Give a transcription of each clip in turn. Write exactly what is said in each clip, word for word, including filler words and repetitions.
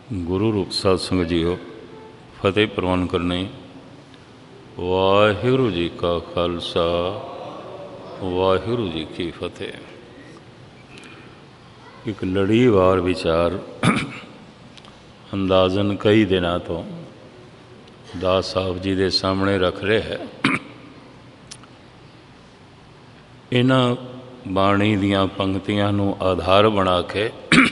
गुरु रूप साध संगत जीओ फतेह प्रवान करने। वाहिगुरु जी का खालसा वाहिगुरु जी की फतेह। एक लड़ीवार विचार अंदाजन कई दिनों तो दास साहब जी के सामने रख रहे है। इन्हां बाणी दियां पंक्तियां नूं आधार बना के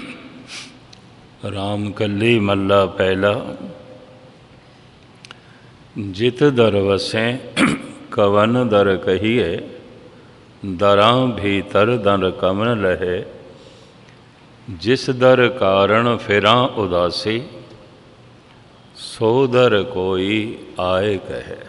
राम कली मल्ला पहला जित दर वसें कवन दर कहिए दरां भीतर दर कवन लहे जिस दर कारण फिरां उदासी सो दर कोई आए कहे।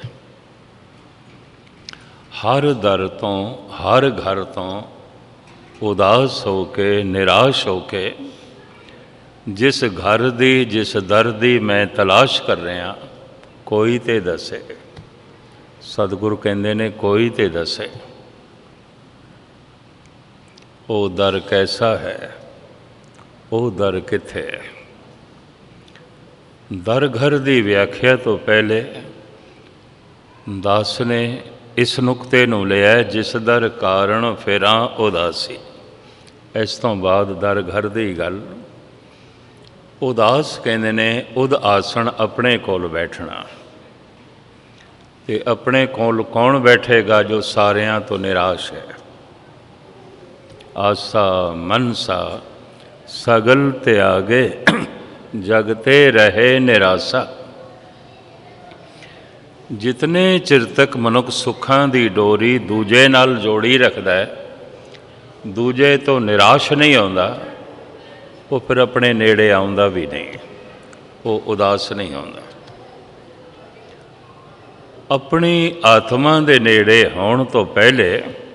हर दर तो हर घर तो उदास होके निराश होके जिस घर दी जिस दर दी मैं तलाश कर रहा कोई ते दसे। सतगुरु कहते ने कोई ते दसे वो दर कैसा है, वो दर किथे है। दर घर की व्याख्या तो पहले दास ने इस नुकते नूं लिया जिस दर कारण फिरां उदासी। इस तो बाद दर घर की गल। उदास कहते ने उद आसन अपने कोल बैठना। ते अपने कोल कौन बैठेगा जो सारियां तो निराश है। आसा मनसा सगल त्यागे जगते रहे निराशा। जितने चिर तक मनुख सुखां दी डोरी दूजे नाल जोड़ी रखता है, दूजे तो निराश नहीं आउंदा, वो फिर अपने नेड़े आउंदा भी नहीं, वो उदास नहीं आउंदा। अपनी आत्मा दे नेड़े होण तो पहले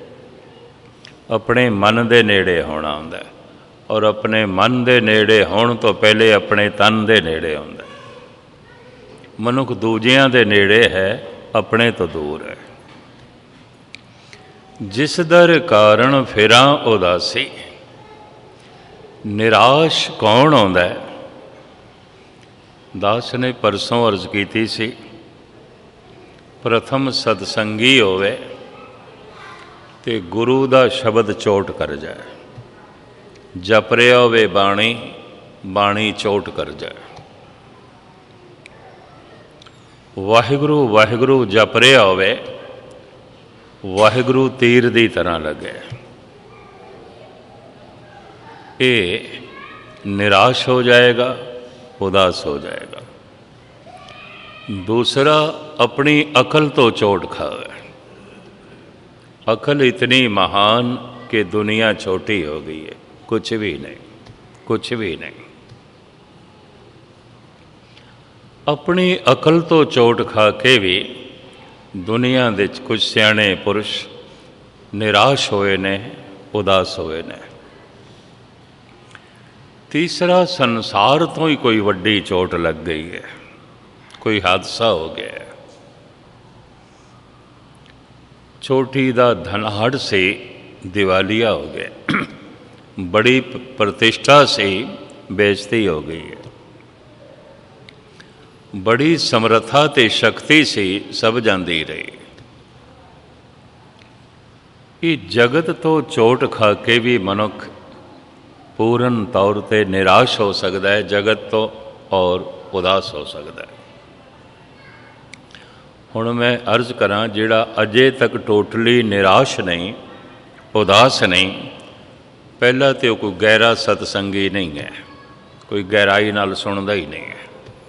अपने मन दे नेड़े होना आउंदा है, और अपने मन दे नेड़े होण तो पहले अपने तन दे नेड़े आउंदा है। मनुख दूजियां दे नेड़े है, अपने तो दूर है। जिस दर कारण फिरां उदासी। निराश कौन आउंदा है? दास ने परसों अर्ज की सी, प्रथम सतसंगी होवे ते गुरु दा शब्द चोट कर जाए। जप रिहा होवे बाणी, बाणी चोट कर जाए। वाहिगुरु वाहिगुरु जप रिहा होवे, वाहिगुरु तीर दी तरह लगे। ये निराश हो जाएगा, उदास हो जाएगा। दूसरा अपनी अकल तो चोट खावे। अकल इतनी महान कि दुनिया छोटी हो गई है, कुछ भी नहीं, कुछ भी नहीं। अपनी अकल तो चोट खा के भी दुनिया दे कुछ सियाणे पुरुष निराश होए ने, उदास होए ने। तीसरा संसार तो ही कोई वड्डी चोट लग गई है, कोई हादसा हो गया है। छोटी दा धनहड़ से दिवालिया हो गया, बड़ी प्रतिष्ठा से बेइज्जती हो गई है, बड़ी समर्था ते शक्ति से सब जाती रही। ये जगत तो चोट खा के भी मनुख पूर्ण तौर पर निराश हो सकता है, जगत तो और उदास हो सकता है। हुण मैं अर्ज करा, जिहड़ा अजे तक टोटली निराश नहीं, उदास नहीं, पहला तो कोई गहरा सतसंगी नहीं है, कोई गहराई नाल सुनदा ही नहीं है।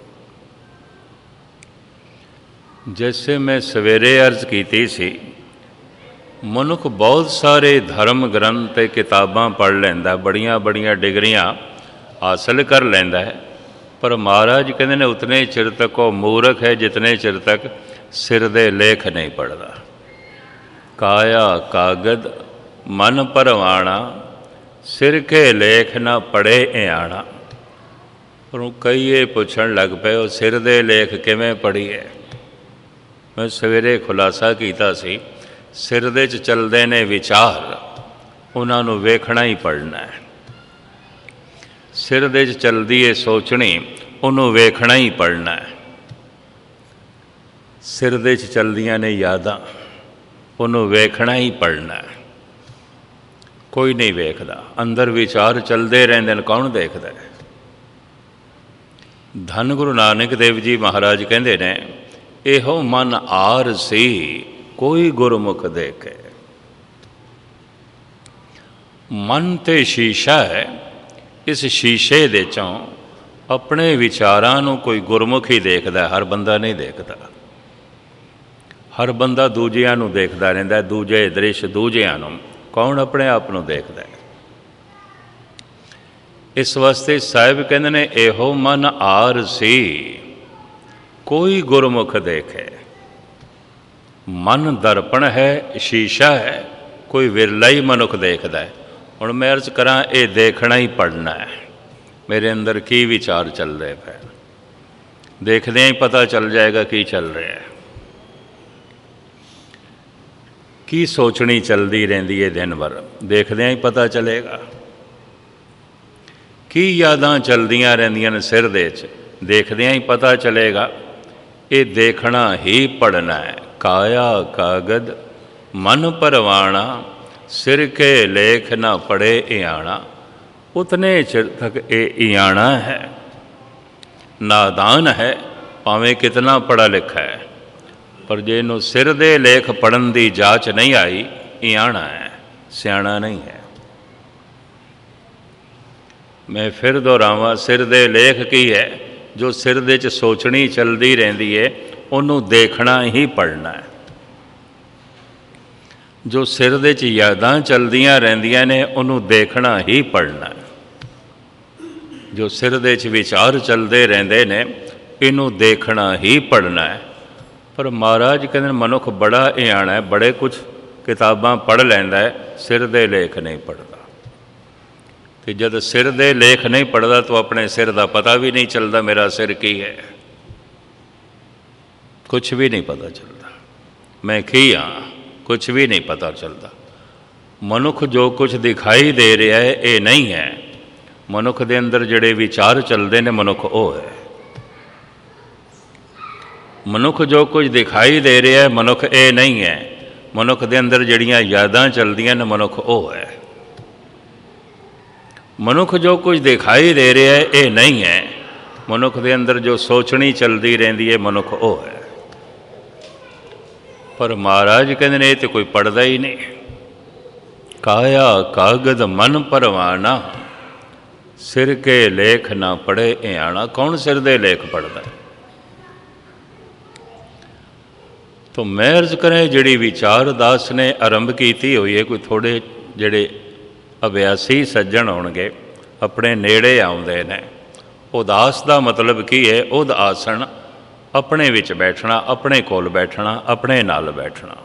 जैसे मैं सवेरे अर्ज की सी, मनुख बहुत सारे धर्म ग्रंथ ते किताबां पढ़ लैंदा, बड़ियां बड़ियां डिग्रियां हासिल कर लैंदा है, पर महाराज कहते हैं उतने चिर तक वो मूर्ख है जितने चिर तक सिर दे लेख नहीं पढ़ता। काया कागद मन परवाना, सिर के लेख ना पढ़े आना। पर कई ये पुछण लग पे वो सिर दे लेख किवें पढ़ीए। मैं सवेरे खुलासा किया सी, सिर दे च चलदे ने विचार, उन्होंने वेखना ही पढ़ना है। सिर दे च चलदी है सोचनी, ਉਹਨੂੰ ਵੇਖਣਾ ਹੀ ਪੜਨਾ ਹੈ। ਸਿਰ ਦੇ 'ਚ ਚੱਲਦੀਆਂ ਨੇ ਯਾਦਾਂ, ਉਹਨੂੰ ਵੇਖਣਾ ਹੀ ਪੜਨਾ ਹੈ। ਕੋਈ ਨਹੀਂ ਵੇਖਦਾ, ਅੰਦਰ ਵਿਚਾਰ ਚੱਲਦੇ ਰਹਿੰਦੇ ਨੇ, ਕੌਣ ਦੇਖਦਾ ਹੈ? ਧੰਨ ਗੁਰੂ ਨਾਨਕ ਦੇਵ ਜੀ ਮਹਾਰਾਜ ਕਹਿੰਦੇ ਨੇ, ਇਹੋ ਮਨ ਆਰ ਸੀ ਕੋਈ ਗੁਰਮੁਖ ਦੇਖੇ। ਮਨ ਤੇ ਸ਼ੀਸ਼ਾ ਹੈ, ਇਸ ਸ਼ੀਸ਼ੇ ਦੇ ਚੋਂ ਆਪਣੇ ਵਿਚਾਰਾਂ ਨੂੰ ਕੋਈ ਗੁਰਮੁਖ ਹੀ ਦੇਖਦਾ, ਹਰ ਬੰਦਾ ਨਹੀਂ ਦੇਖਦਾ। ਹਰ ਬੰਦਾ ਦੂਜਿਆਂ ਨੂੰ ਦੇਖਦਾ ਰਹਿੰਦਾ, ਦੂਜੇ ਦ੍ਰਿਸ਼ ਦੂਜਿਆਂ ਨੂੰ, ਕੌਣ ਆਪਣੇ ਆਪ ਨੂੰ ਦੇਖਦਾ ਹੈ? ਇਸ ਵਾਸਤੇ ਸਾਹਿਬ ਕਹਿੰਦੇ ਨੇ, ਇਹੋ ਮਨ ਆਰ ਸੀ ਕੋਈ ਗੁਰਮੁਖ ਦੇਖੇ। ਮਨ ਦਰਪਣ ਹੈ, ਸ਼ੀਸ਼ਾ ਹੈ, ਕੋਈ ਵਿਰਲਾ ਹੀ ਮਨੁੱਖ ਦੇਖਦਾ ਹੈ। ਹੁਣ ਮੈਂ ਅਰਜ਼ ਕਰਾਂ, ਇਹ ਦੇਖਣਾ ਹੀ ਪੜਨਾ ਹੈ, ਮੇਰੇ ਅੰਦਰ ਕੀ ਵਿਚਾਰ ਚੱਲ ਰਹੇ ਪਏ। ਦੇਖਦਿਆਂ ਹੀ ਪਤਾ ਚੱਲ ਜਾਏਗਾ ਕੀ ਚੱਲ ਰਿਹਾ ਹੈ, ਕੀ ਸੋਚਣੀ ਚੱਲਦੀ ਰਹਿੰਦੀ ਹੈ ਦਿਨ ਭਰ, ਦੇਖਦਿਆਂ ਹੀ ਪਤਾ ਚੱਲੇਗਾ। ਕੀ ਯਾਦਾਂ ਚੱਲਦੀਆਂ ਰਹਿੰਦੀਆਂ ਨੇ ਸਿਰ ਦੇ 'ਚ, ਦੇਖਦਿਆਂ ਹੀ ਪਤਾ ਚੱਲੇਗਾ। ਇਹ ਦੇਖਣਾ ਹੀ ਪੜਨਾ ਹੈ। ਕਾਇਆ ਕਾਗਦ ਮਨ ਪਰਵਾਣਾ, ਸਿਰ ਕੇ ਲੇਖ ਨਾ ਪੜੇ ਇਆਣਾ। ਉਤਨੇ ਚਿਰ ਤੱਕ ਇਹ ਇਆਣਾ ਹੈ, ਨਾਦਾਨ ਹੈ, ਭਾਵੇਂ ਕਿਤਨਾ ਪੜ੍ਹਾ ਲਿਖਾ ਹੈ, ਪਰ ਜੇ ਇਹਨੂੰ ਸਿਰ ਦੇ ਲੇਖ ਪੜ੍ਹਨ ਦੀ ਜਾਚ ਨਹੀਂ ਆਈ, ਇਆਣਾ ਹੈ, ਸਿਆਣਾ ਨਹੀਂ ਹੈ। ਮੈਂ ਫਿਰ ਦੁਹਰਾਵਾਂ, ਸਿਰ ਦੇ ਲੇਖ ਕੀ ਹੈ? ਜੋ ਸਿਰ ਦੇ 'ਚ ਸੋਚਣੀ ਚੱਲਦੀ ਰਹਿੰਦੀ ਹੈ, ਉਹਨੂੰ ਦੇਖਣਾ ਹੀ ਪੜਨਾ ਹੈ। ਜੋ ਸਿਰ ਦੇ 'ਚ ਯਾਦਾਂ ਚੱਲਦੀਆਂ ਰਹਿੰਦੀਆਂ ਨੇ, ਉਹਨੂੰ ਦੇਖਣਾ ਹੀ ਪੜਨਾ ਹੈ। ਜੋ ਸਿਰ ਦੇ 'ਚ ਵਿਚਾਰ ਚੱਲਦੇ ਰਹਿੰਦੇ ਨੇ, ਇਹਨੂੰ ਦੇਖਣਾ ਹੀ ਪੜਨਾ ਹੈ। ਪਰ ਮਹਾਰਾਜ ਕਹਿੰਦੇ ਮਨੁੱਖ ਬੜਾ ਇਆਣਾ ਹੈ, ਬੜੇ ਕੁਛ ਕਿਤਾਬਾਂ ਪੜ੍ਹ ਲੈਂਦਾ ਹੈ, ਸਿਰ ਦੇ ਲੇਖ ਨਹੀਂ ਪੜ੍ਹਦਾ। ਅਤੇ ਜਦ ਸਿਰ ਦੇ ਲੇਖ ਨਹੀਂ ਪੜ੍ਹਦਾ ਤਾਂ ਆਪਣੇ ਸਿਰ ਦਾ ਪਤਾ ਵੀ ਨਹੀਂ ਚੱਲਦਾ, ਮੇਰਾ ਸਿਰ ਕੀ ਹੈ, ਕੁਛ ਵੀ ਨਹੀਂ ਪਤਾ ਚੱਲਦਾ। ਮੈਂ ਕੀ ਹਾਂ, ਕੁਛ ਵੀ ਨਹੀਂ ਪਤਾ ਚੱਲਦਾ। ਮਨੁੱਖ ਜੋ ਕੁਛ ਦਿਖਾਈ ਦੇ ਰਿਹਾ ਹੈ, ਇਹ ਨਹੀਂ ਹੈ। ਮਨੁੱਖ ਦੇ ਅੰਦਰ ਜਿਹੜੇ ਵਿਚਾਰ ਚੱਲਦੇ ਨੇ, ਮਨੁੱਖ ਉਹ ਹੈ। ਮਨੁੱਖ ਜੋ ਕੁਝ ਦਿਖਾਈ ਦੇ ਰਿਹਾ ਹੈ, ਮਨੁੱਖ ਇਹ ਨਹੀਂ ਹੈ। ਮਨੁੱਖ ਦੇ ਅੰਦਰ ਜਿਹੜੀਆਂ ਯਾਦਾਂ ਚੱਲਦੀਆਂ ਨੇ, ਮਨੁੱਖ ਉਹ ਹੈ। ਮਨੁੱਖ ਜੋ ਕੁਝ ਦਿਖਾਈ ਦੇ ਰਿਹਾ ਹੈ, ਇਹ ਨਹੀਂ ਹੈ। ਮਨੁੱਖ ਦੇ ਅੰਦਰ ਜੋ ਸੋਚਣੀ ਚੱਲਦੀ ਰਹਿੰਦੀ ਹੈ, ਮਨੁੱਖ ਉਹ ਹੈ। ਪਰ ਮਹਾਰਾਜ ਕਹਿੰਦੇ ਨੇ, ਇਹ ਤਾਂ ਕੋਈ ਪੜ੍ਹਦਾ ਹੀ ਨਹੀਂ। ਕਾਇਆ ਕਾਗਦ ਮਨ ਪਰਵਾਣਾ, ਸਿਰ ਕੇ ਲੇਖ ਨਾ ਪੜ੍ਹੇ ਇਆਣਾ। ਕੌਣ ਸਿਰ ਦੇ ਲੇਖ ਪੜ੍ਹਦਾ? ਤੋ ਮੈਂ ਅਰਜ਼ ਕਰਾਂ, ਜਿਹੜੀ ਵਿਚਾਰ ਦਾਸ ਨੇ ਆਰੰਭ ਕੀਤੀ ਹੋਈ ਹੈ, ਕੋਈ ਥੋੜ੍ਹੇ ਜਿਹੜੇ ਅਭਿਆਸੀ ਸੱਜਣ ਹੋਣਗੇ, ਆਪਣੇ ਨੇੜੇ ਆਉਂਦੇ ਨੇ। ਉਦਾਸ ਦਾ ਮਤਲਬ ਕੀ ਹੈ? ਉਦ ਆਸਣ, ਆਪਣੇ ਵਿੱਚ ਬੈਠਣਾ, ਆਪਣੇ ਕੋਲ ਬੈਠਣਾ, ਆਪਣੇ ਨਾਲ ਬੈਠਣਾ।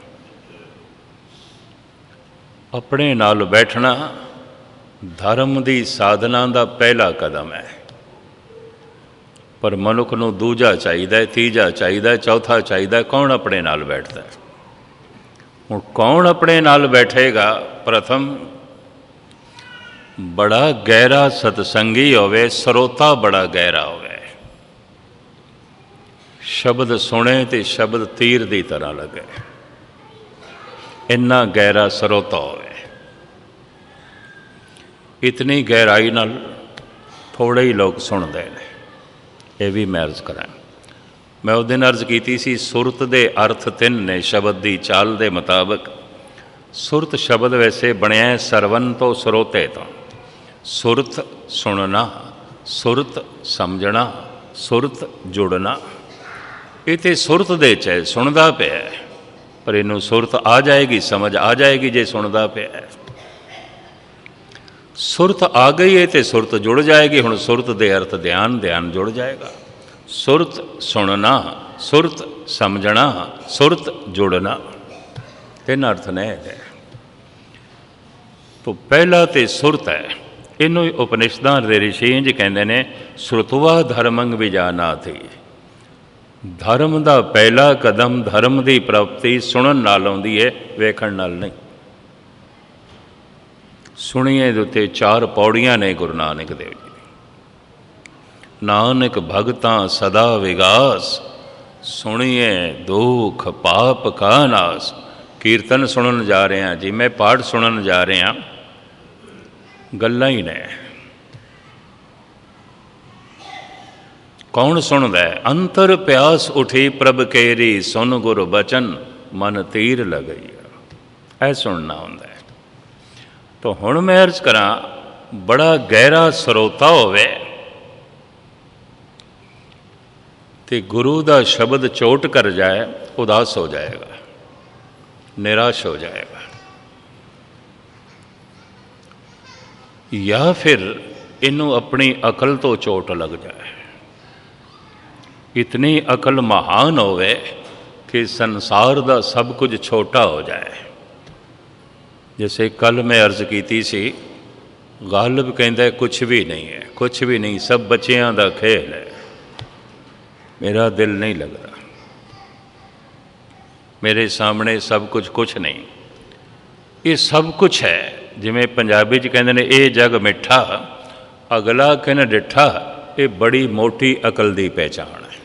ਆਪਣੇ ਨਾਲ ਬੈਠਣਾ ਧਰਮ ਦੀ ਸਾਧਨਾ ਦਾ ਪਹਿਲਾ ਕਦਮ ਹੈ। ਪਰ ਮਨੁੱਖ ਨੂੰ ਦੂਜਾ ਚਾਹੀਦਾ, ਤੀਜਾ ਚਾਹੀਦਾ, ਚੌਥਾ ਚਾਹੀਦਾ। ਕੌਣ ਆਪਣੇ ਨਾਲ ਬੈਠਦਾ? ਹੁਣ ਕੌਣ ਆਪਣੇ ਨਾਲ ਬੈਠੇਗਾ? ਪ੍ਰਥਮ ਬੜਾ ਗਹਿਰਾ ਸਤਸੰਗੀ ਹੋਵੇ, ਸਰੋਤਾ ਬੜਾ ਗਹਿਰਾ ਹੋਵੇ। ਸ਼ਬਦ ਸੁਣੇ ਤੇ ਸ਼ਬਦ ਤੀਰ ਦੀ ਤਰ੍ਹਾਂ ਲੱਗੇ, ਇੰਨਾ ਗਹਿਰਾ ਸਰੋਤਾ ਹੋਵੇ। ਇਤਨੀ ਗਹਿਰਾਈ ਨਾਲ ਥੋੜ੍ਹੇ ਹੀ ਲੋਕ ਸੁਣਦੇ ਨੇ। ਇਹ ਵੀ ਮੈਂ ਅਰਜ਼ ਕਰਾਂ, ਮੈਂ ਉਸ ਦਿਨ ਅਰਜ਼ ਕੀਤੀ ਸੀ, ਸੁਰਤ ਦੇ ਅਰਥ ਤਿੰਨ ਨੇ ਸ਼ਬਦ ਦੀ ਚਾਲ ਦੇ ਮੁਤਾਬਕ। ਸੁਰਤ ਸ਼ਬਦ ਵੈਸੇ ਬਣਿਆ ਸਰਵਨ ਤੋਂ, ਸਰੋਤੇ ਤੋਂ। ਸੁਰਤ ਸੁਣਨਾ, ਸੁਰਤ ਸਮਝਣਾ, ਸੁਰਤ ਜੁੜਨਾ। ਇਹ ਤਾਂ ਸੁਰਤ ਦੇ 'ਚ ਹੈ, ਸੁਣਦਾ ਪਿਆ, ਪਰ ਇਹਨੂੰ ਸੁਰਤ ਆ ਜਾਏਗੀ, ਸਮਝ ਆ ਜਾਏਗੀ ਜੇ ਸੁਣਦਾ ਪਿਆ। ਸੁਰਤ ਆ ਗਈ ਹੈ ਤੇ ਸੁਰਤ ਜੁੜ ਜਾਏਗੀ। ਹੁਣ ਸੁਰਤ ਦੇ ਅਰਥ ਧਿਆਨ, ਧਿਆਨ ਜੁੜ ਜਾਏਗਾ। ਸੁਰਤ ਸੁਣਨਾ, ਸੁਰਤ ਸਮਝਣਾ, ਸੁਰਤ ਜੁੜਨਾ, ਤਿੰਨ ਅਰਥ ਨੇ ਇਹਦੇ। ਤੋ ਪਹਿਲਾ ਤੇ ਸੁਰਤ ਹੈ। ਇਹਨੂੰ ਹੀ ਉਪਨਿਸ਼ਦਾਂ ਦੇ ਰਿਸ਼ੀ ਇੰਝ ਕਹਿੰਦੇ ਨੇ, ਸੁਰਤਵਾ ਧਰਮੰ ਵਿਜਾਨਾਤੀ। ਧਰਮ ਦਾ ਪਹਿਲਾ ਕਦਮ, ਧਰਮ ਦੀ ਪ੍ਰਾਪਤੀ ਸੁਣਨ ਨਾਲ ਆਉਂਦੀ ਹੈ, ਵੇਖਣ ਨਾਲ ਨਹੀਂ। ਸੁਣੀਏ ਦੇ ਉੱਤੇ ਚਾਰ ਪੌੜੀਆਂ ਨੇ ਗੁਰੂ ਨਾਨਕ ਦੇਵ ਜੀ ਦੀ। नानक भगतां सदा विगास, सुनिए दुख पाप का नास। कीर्तन सुनन जा रहे हैं जी, मैं पाठ सुनन जा रहे हैं, गल्लां ही ने। कौन सुनदा है? अंतर प्यास उठी प्रभ केरी, सुन गुरु बचन मन तीर लगई। ऐ सुनना होंदा है। तो हुण मैं अर्ज करा, बड़ा गहरा सरोता होवे ते गुरु का शब्द चोट कर जाए, उदास हो जाएगा, निराश हो जाएगा। या फिर इनू अपनी अकल तो चोट लग जाए, इतनी अकल महान होवे कि संसार का सब कुछ छोटा हो जाए। जैसे कल मैं अर्ज की सी, गालिब कहता है कुछ भी नहीं है, कुछ भी नहीं, सब बच्चियां का खेल है, मेरा दिल नहीं लगता, मेरे सामने सब कुछ कुछ नहीं। ये सब कुछ है, जिमें पंजाबी च कहते हैं ये जग मिठा, अगला कहना डिठा। ये बड़ी मोटी अकल की पहचान है।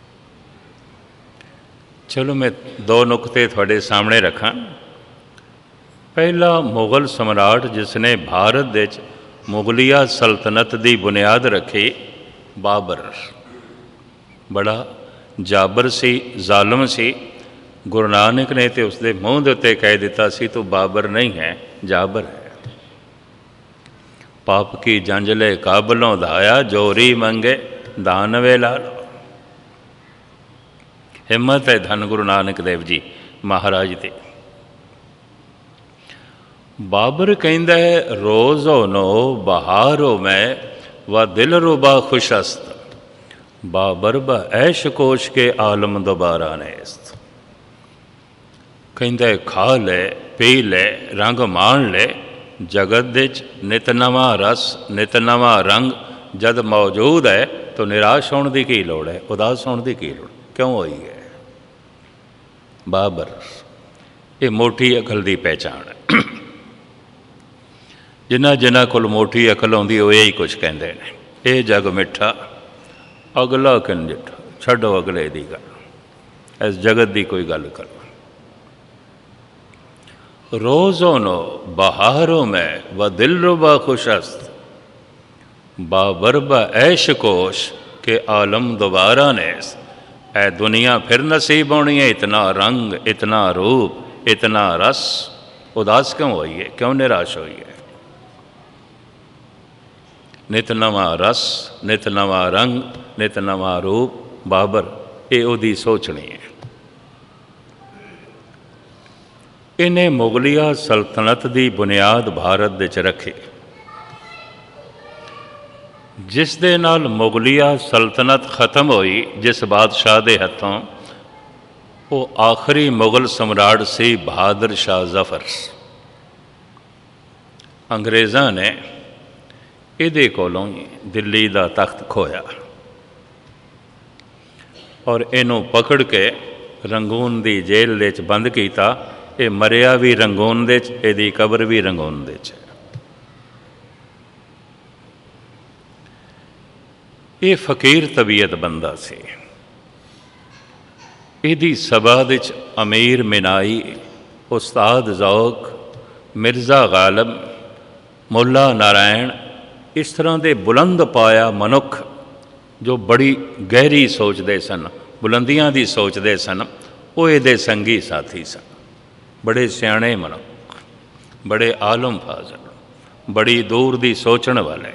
चलो मैं दो नुकते थोड़े सामने रखा। पहला, मुगल सम्राट जिसने भारत विच मुगलिया सल्तनत की बुनियाद रखी, बाबर। बड़ा जाबर सी, जालम सी। गुरु नानक ने तो उसके मूँह के उत्ते कह दिता सी, तो बाबर नहीं है, जाबर है। पाप की जंजले काबलों धाया, जोरी मंगे दानवे ला लो। हिम्मत है धन गुरु नानक देव जी महाराज दी। बाबर कहता है, रोज़ो नो बहारो में व दिल रुबा खुशस्त, बाबर ब ऐश कोश के आलम दोबारा नेस्त। कहता है, खा ले पी ले रंग मान ले, जगत विच नित नवा रस नित नवा रंग जद मौजूद है, तो निराश होने की की लोड़ है, उदास होने की की लोड़ क्यों हुई है? बाबर, ये मोटी अकल की पहचान है। जिन्ना जिन्ना कोल मोटी अकल आउंदी वो यही कुछ कहते हैं, ये जग मिठा अगला किन जिठा, छड्डो अगले की गल, इस जगत की कोई गल करो। रोज़ो नो बहारों में व दिल रुबा खुशस्त, बाबर ब ऐश कोश के आलम दोबारा नेस। ऐ दुनिया फिर नसीब होनी है, इतना रंग इतना रूप इतना रस, उदास क्यों हुई है, क्यों निराश हुई है? नित नवा रस नित नवा रंग नित नवा रूप, बाबर ये उहदी सोचनी है। इन्हें मुगलिया सल्तनत की बुनियाद भारत विच रखी, जिस दे नाल मुगलिया सल्तनत खत्म हुई, जिस बादशाह के हथों, वो आखिरी मुगल सम्राट सी बहादुर शाह जफर। अंग्रेज़ां ने इहदे कोलों दिल्ली का तख्त खोया और इनू पकड़ के रंगून की जेल दे च बंद किया। ये मरिया भी रंगून दे च, इहदी कबर भी रंगून दे च। ये फकीर तबीयत बंदा सी। इहदी सभा दे च अमीर मिनाई, उस्ताद ज़ौक, मिर्ज़ा गालिब, मुला नारायण, इस तरह के बुलंद पाया मनुख जो बड़ी गहरी सोचते सन, बुलंदियां की सोचते सन, वो ये संगी साथी सन। बड़े सियाणे मनुख, बड़े आलम फाजल, बड़ी दूर की सोचण वाले।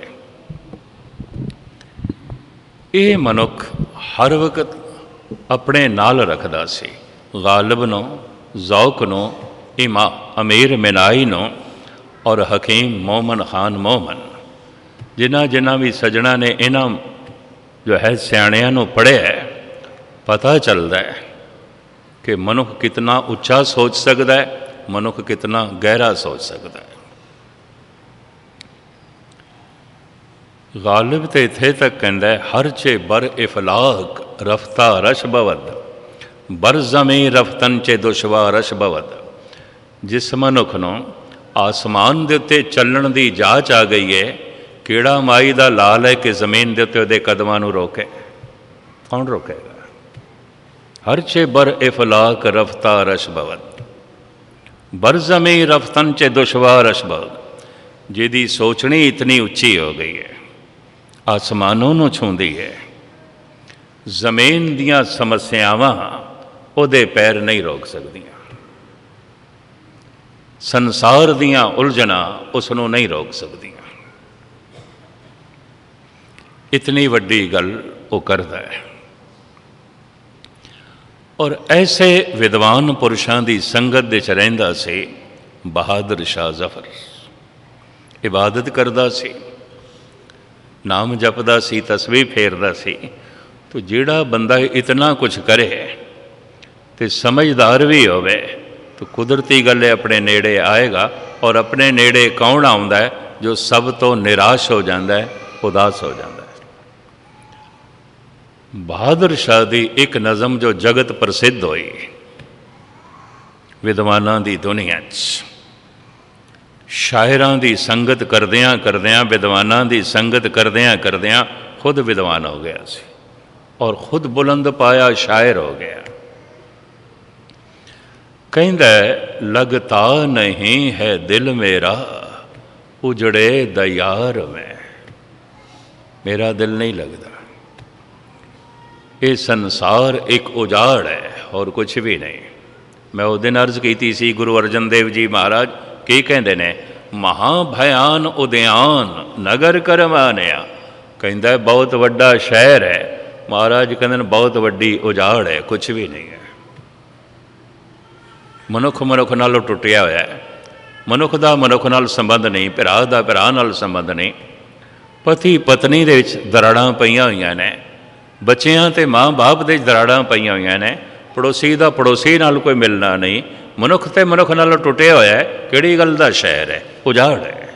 ये मनुख हर वक्त अपने नाल रखदा सी गालिब नूं, ज़ौक नूं, इमा अमीर मिनाई नूं और हकीम मोमन खान मोमन। जिन्हां जिन्हां भी सजना ने इन्हां जो है सियाणियां नूं पढ़िया है, पता चलता है कि मनुख कितना उच्चा सोच सकता है, मनुख कितना गहरा सोच सकता है। गालिब तो इत्थे तक कहता है, हर चे बर इफलाक रफ्ता रश बवद, बर जमी रफ्तन चे दुशवा रश बवद। जिस मनुख नूं आसमान दे उत्ते चलण की जाच आ गई है, ਕਿਹੜਾ ਮਾਈ ਦਾ ਲਾਲ ਹੈ ਕਿ ਜ਼ਮੀਨ ਦੇ ਉੱਤੇ ਉਹਦੇ ਕਦਮਾਂ ਨੂੰ ਰੋਕੇ? ਕੌਣ ਰੋਕੇਗਾ? ਹਰ ਚੇ ਬਰ ਇਫਲਾਕ ਰਫਤਾ ਰਸ਼ਬਵਤ ਬਰ ਜ਼ਮੀ ਰਫਤਨ ਚੇ ਦੁਸ਼ਵਾਰ ਅਸ਼ਬਵਤ। ਜਿਹਦੀ ਸੋਚਣੀ ਇਤਨੀ ਉੱਚੀ ਹੋ ਗਈ ਹੈ, ਆਸਮਾਨੋਂ ਨੂੰ ਛੂੰਹਦੀ ਹੈ, ਜ਼ਮੀਨ ਦੀਆਂ ਸਮੱਸਿਆਵਾਂ ਉਹਦੇ ਪੈਰ ਨਹੀਂ ਰੋਕ ਸਕਦੀਆਂ, ਸੰਸਾਰ ਦੀਆਂ ਉਲਝਣਾਂ ਉਸ ਨੂੰ ਨਹੀਂ ਰੋਕ ਸਕਦੀਆਂ। ਇਤਨੀ ਵੱਡੀ ਗੱਲ ਉਹ ਕਰਦਾ ਹੈ। ਔਰ ਐਸੇ ਵਿਦਵਾਨ ਪੁਰਸ਼ਾਂ ਦੀ ਸੰਗਤ ਦੇ 'ਚ ਰਹਿੰਦਾ ਸੀ ਬਹਾਦਰ ਸ਼ਾਹ ਜ਼ਫਰ। ਇਬਾਦਤ ਕਰਦਾ ਸੀ, ਨਾਮ ਜਪਦਾ ਸੀ, ਤਸਬੀਹ ਫੇਰਦਾ ਸੀ। ਤੋ ਜਿਹੜਾ ਬੰਦਾ ਇਤਨਾ ਕੁਛ ਕਰੇ ਤੇ ਸਮਝਦਾਰ ਵੀ ਹੋਵੇ ਤਾਂ ਕੁਦਰਤੀ ਗੱਲ ਹੈ ਆਪਣੇ ਨੇੜੇ ਆਏਗਾ। ਔਰ ਆਪਣੇ ਨੇੜੇ ਕੌਣ ਆਉਂਦਾ ਹੈ? ਜੋ ਸਭ ਤੋਂ ਨਿਰਾਸ਼ ਹੋ ਜਾਂਦਾ ਹੈ, ਉਦਾਸ ਹੋ ਜਾਂਦਾ ਹੈ। ਬਹਾਦਰ ਸ਼ਾਹ ਦੀ ਇੱਕ ਨਜ਼ਮ ਜੋ ਜਗਤ ਪ੍ਰਸਿੱਧ ਹੋਈ ਵਿਦਵਾਨਾਂ ਦੀ ਦੁਨੀਆ 'ਚ, ਸ਼ਾਇਰਾਂ ਦੀ ਸੰਗਤ ਕਰਦਿਆਂ ਕਰਦਿਆਂ, ਵਿਦਵਾਨਾਂ ਦੀ ਸੰਗਤ ਕਰਦਿਆਂ ਕਰਦਿਆਂ ਖੁਦ ਵਿਦਵਾਨ ਹੋ ਗਿਆ ਸੀ ਔਰ ਖੁਦ ਬੁਲੰਦ ਪਾਇਆ ਸ਼ਾਇਰ ਹੋ ਗਿਆ। ਕਹਿੰਦਾ ਲਗਤਾ ਨਹੀਂ ਹੈ ਦਿਲ ਮੇਰਾ ਉਜੜੇ ਦਿਆਰ ਮੈਂ। ਮੇਰਾ ਦਿਲ ਨਹੀਂ ਲੱਗਦਾ, ਇਹ ਸੰਸਾਰ ਇੱਕ ਉਜਾੜ ਹੈ ਔਰ ਕੁਛ ਵੀ ਨਹੀਂ। ਮੈਂ ਉਹ ਦਿਨ ਅਰਜ਼ ਕੀਤੀ ਸੀ, ਗੁਰੂ ਅਰਜਨ ਦੇਵ ਜੀ ਮਹਾਰਾਜ ਕੀ ਕਹਿੰਦੇ ਨੇ? ਮਹਾ ਭਿਆਨ ਉਦਿਆਨ ਨਗਰ ਕਰਮਾਨਿਆ। ਕਹਿੰਦਾ ਬਹੁਤ ਵੱਡਾ ਸ਼ਹਿਰ ਹੈ, ਮਹਾਰਾਜ ਕਹਿੰਦੇ ਨੇ ਬਹੁਤ ਵੱਡੀ ਉਜਾੜ ਹੈ, ਕੁਛ ਵੀ ਨਹੀਂ ਹੈ। ਮਨੁੱਖ ਮਨੁੱਖ ਨਾਲੋਂ ਟੁੱਟਿਆ ਹੋਇਆ ਹੈ, ਮਨੁੱਖ ਦਾ ਮਨੁੱਖ ਨਾਲ ਸੰਬੰਧ ਨਹੀਂ, ਭਰਾ ਦਾ ਭਰਾ ਨਾਲ ਸੰਬੰਧ ਨਹੀਂ, ਪਤੀ ਪਤਨੀ ਦੇ ਵਿੱਚ ਦਰਾੜਾਂ ਪਈਆਂ ਹੋਈਆਂ ਨੇ, ਬੱਚਿਆਂ ਅਤੇ ਮਾਂ ਬਾਪ ਦੇ ਦਰਾੜਾਂ ਪਈਆਂ ਹੋਈਆਂ ਨੇ, ਪੜੋਸੀ ਦਾ ਪੜੋਸੀ ਨਾਲ ਕੋਈ ਮਿਲਣਾ ਨਹੀਂ। ਮਨੁੱਖ ਤੇ ਮਨੁੱਖ ਨਾਲੋਂ ਟੁੱਟਿਆ ਹੋਇਆ ਹੈ। ਕਿਹੜੀ ਗੱਲ ਦਾ ਸ਼ਹਿਰ ਹੈ? ਉਜਾੜ ਹੈ,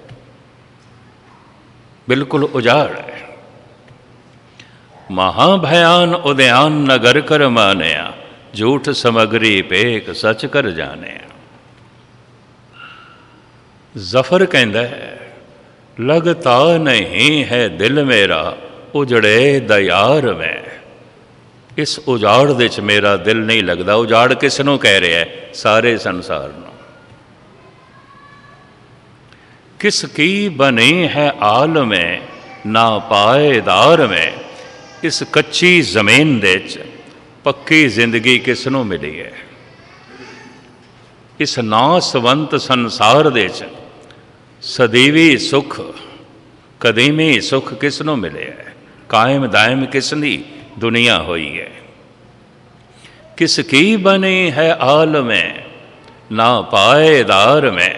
ਬਿਲਕੁਲ ਉਜਾੜ ਹੈ। ਮਹਾ ਭਿਆਨ ਉਦਿਆਨ ਨਗਰ ਕਰ ਮਾਨਿਆ ਝੂਠ ਸਮਗਰੀ ਪੇਖ ਸੱਚ ਕਰ ਜਾਣਿਆ। ਜ਼ਫਰ ਕਹਿੰਦਾ ਹੈ ਲਗਤਾ ਨਹੀਂ ਹੈ ਦਿਲ ਮੇਰਾ ਉਜੜੇ ਦਿਆਰ ਮੈਂ। ਇਸ ਉਜਾੜ ਦੇ 'ਚ ਮੇਰਾ ਦਿਲ ਨਹੀਂ ਲੱਗਦਾ। ਉਜਾੜ ਕਿਸ ਨੂੰ ਕਹਿ ਰਿਹਾ ਹੈ? ਸਾਰੇ ਸੰਸਾਰ ਨੂੰ। ਕਿਸ ਕੀ ਬਣੀ ਹੈ ਆਲਮੇ ਨਾ ਪਾਏਦਾਰ ਮੈਂ। ਇਸ ਕੱਚੀ ਜ਼ਮੀਨ ਦੇ 'ਚ ਪੱਕੀ ਜ਼ਿੰਦਗੀ ਕਿਸ ਨੂੰ ਮਿਲੀ ਹੈ? ਇਸ ਨਾਸਵੰਤ ਸੰਸਾਰ ਦੇ 'ਚ ਸਦੀਵੀ ਸੁੱਖ, ਕਦੀਮੀ ਸੁੱਖ ਕਿਸ ਨੂੰ ਮਿਲਿਆ ਹੈ? ਕਾਇਮ ਦਾਇਮ ਕਿਸ ਦੀ ਦੁਨੀਆ ਹੋਈ ਹੈ? ਕਿਸ ਕੀ ਬਣੀ ਹੈ ਆਲਮੇ ਨਾ ਪਾਏਦਾਰ ਮੈਂ।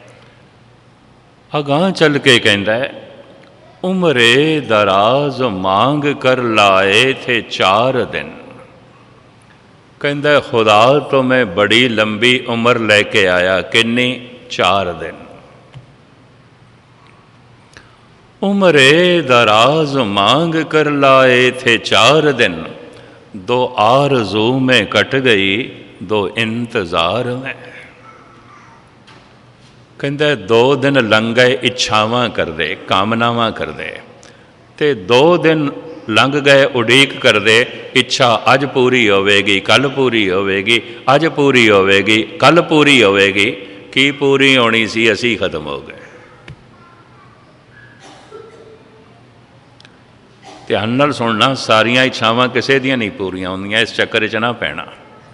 ਅਗਾਂਹ ਚੱਲ ਕੇ ਕਹਿੰਦਾ ਹੈ ਉਮਰੇ ਦਰਾਜ਼ ਮੰਗ ਕਰ ਲਾਏ ਥੇ ਚਾਰ ਦਿਨ। ਕਹਿੰਦਾ ਖੁਦਾ ਤੋਂ ਮੈਂ ਬੜੀ ਲੰਬੀ ਉਮਰ ਲੈ ਕੇ ਆਇਆ। ਕਿੰਨੀ? ਚਾਰ ਦਿਨ। उम्रे दराज मांग कर लाए थे चार दिन दो आरज़ू में कट गई दो इंतज़ार में। कहते दो दिन लंघ गए इच्छावां करदे, कामनावां करदे, ते दो दिन लंघ गए उड़ीक करदे। इच्छा अज पूरी होवेगी, कल पूरी होवेगी, अज पूरी होवेगी, कल पूरी होवेगी। की पूरी होनी सी, असी खत्म हो गए। ध्यान नाल सुनना, सारिया इच्छावां किसी दियां नहीं पूरियां होंदियां। इस चक्कर च ना पैना।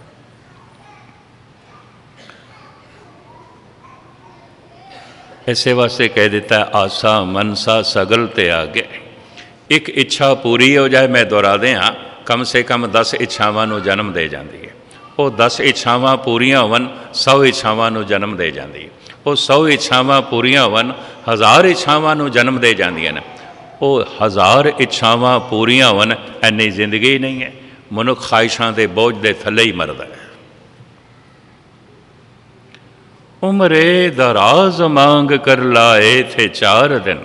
इसे वास्ते कह दिता आसा मनसा सगल ते आगे। एक इच्छा पूरी हो जाए, मैं दोहरा दें, कम से कम दस इच्छावां नूं जन्म दे जाती है। वो दस इच्छावां पूरियां होवन, सौ इच्छावां नूं जन्म दे जाती है। वो सौ इच्छावां पूरियां होवन, हज़ार इच्छावां नूं जन्म दे जांदियां ने। वो हज़ार इच्छावां पूरियां होवन, इन्नी जिंदगी नहीं है। मनुख ख्वाहिशां दे बोझ दे थले ही मरदा है। उमरे दराज मांग कर लाए थे चार दिन